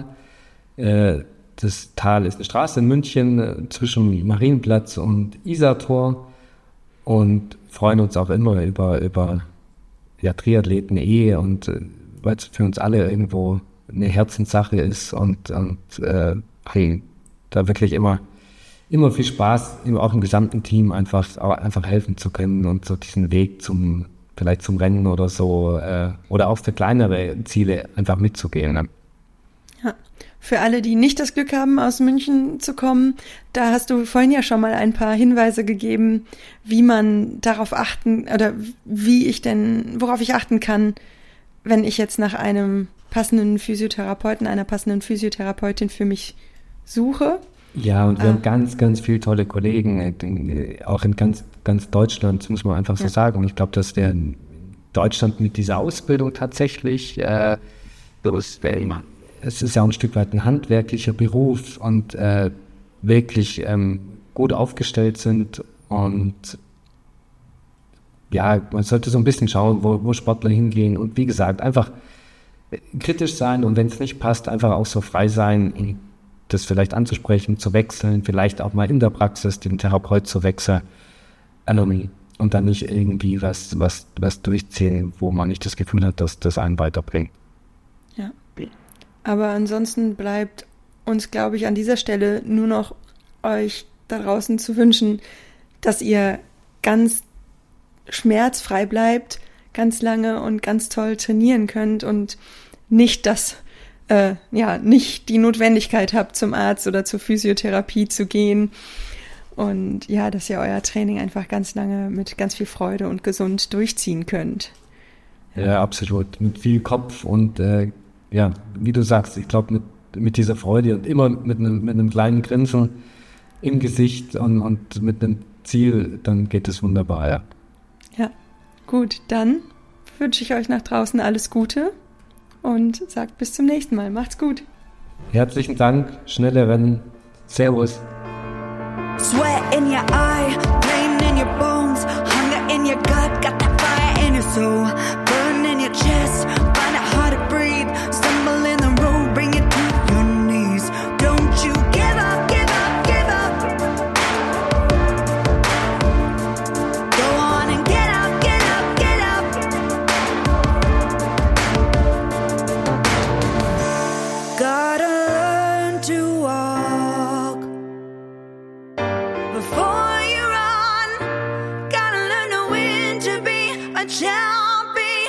Das Tal ist eine Straße in München zwischen Marienplatz und Isartor. Und freuen uns auch immer über, über ja, Triathleten eh und äh, weil es für uns alle irgendwo eine Herzenssache ist und, und äh, hey, da wirklich immer, immer viel Spaß, auch im gesamten Team einfach, auch einfach helfen zu können und so diesen Weg zum, vielleicht zum Rennen oder so äh, oder auch für kleinere Ziele einfach mitzugehen. Ne? Ja. Für alle, die nicht das Glück haben, aus München zu kommen, da hast du vorhin ja schon mal ein paar Hinweise gegeben, wie man darauf achten oder wie ich denn, worauf ich achten kann, wenn ich jetzt nach einem passenden Physiotherapeuten, einer passenden Physiotherapeutin für mich suche. Ja, und wir ah. haben ganz, ganz viele tolle Kollegen, auch in ganz, ganz Deutschland, muss man einfach so ja. sagen. Und ich glaube, dass der in Deutschland mit dieser Ausbildung tatsächlich äh, das wäre immer. Es ist ja auch ein Stück weit ein handwerklicher Beruf und äh, wirklich ähm, gut aufgestellt sind und ja, man sollte so ein bisschen schauen, wo, wo Sportler hingehen und wie gesagt, einfach kritisch sein und wenn es nicht passt, einfach auch so frei sein, das vielleicht anzusprechen, zu wechseln, vielleicht auch mal in der Praxis den Therapeut zu wechseln und dann nicht irgendwie was, was, was durchziehen, wo man nicht das Gefühl hat, dass das einen weiterbringt. Ja. Aber ansonsten bleibt uns, glaube ich, an dieser Stelle nur noch euch da draußen zu wünschen, dass ihr ganz schmerzfrei bleibt, ganz lange und ganz toll trainieren könnt und nicht das äh, ja, nicht die Notwendigkeit habt, zum Arzt oder zur Physiotherapie zu gehen. Und ja, dass ihr euer Training einfach ganz lange mit ganz viel Freude und gesund durchziehen könnt. Ja, ja absolut. Mit viel Kopf und äh, ja, wie du sagst, ich glaube mit, mit dieser Freude und immer mit einem, mit einem kleinen Grinsen im Gesicht und, und mit einem Ziel, dann geht es wunderbar, ja. Ja, gut, dann wünsche ich euch nach draußen alles Gute und sagt bis zum nächsten Mal. Macht's gut. Herzlichen Dank, schnelle Rennen. Servus. Sweat in your eye, pain in your bones, hunger in your gut, got that fire in your soul, burn in your chest, find it hard to breathe, stumble in the road, bring it to your knees. Don't you give up, give up, give up. Go on and get up, get up, get up. Gotta learn to walk before you run, gotta learn to win to be a champion,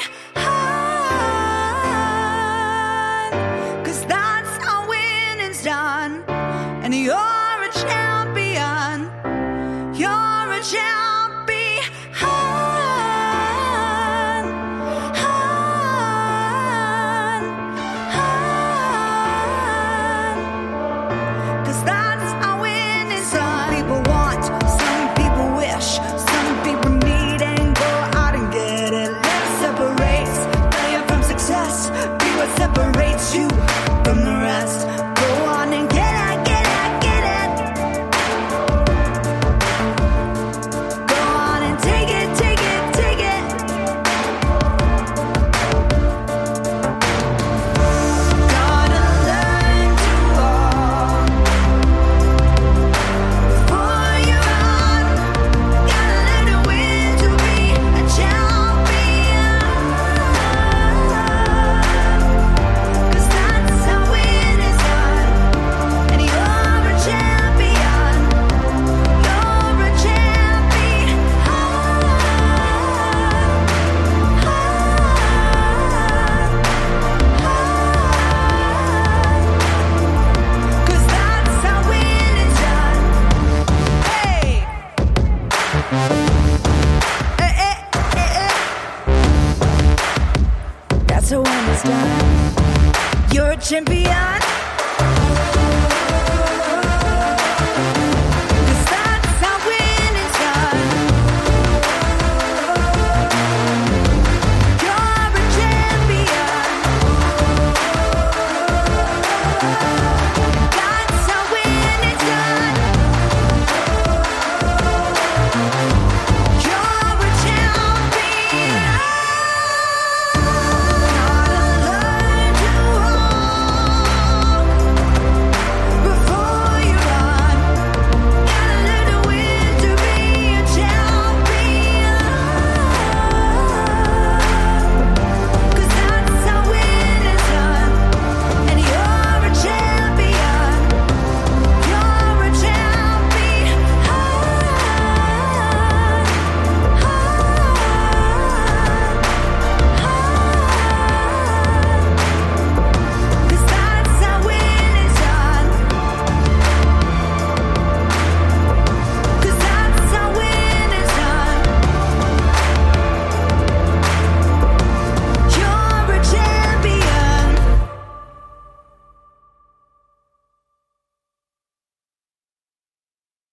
'cause that's how winning's done, and you're a champion, you're a champion, 'cause that's how winning's done. People want, some people wish, some people need, and go out and get it. Let's separate failure from success, be what separates you from the rest. Go on and get it, get it, get it. Go on and take it, take it, take it. Gotta learn to walk before you run, gotta learn to win to be a champion, 'cause that's how winning's done, and you're a champion, you're a champion, 'cause that's how winning's done. Hey! Eh, eh, eh, eh. That's how winning's done. You're a champion.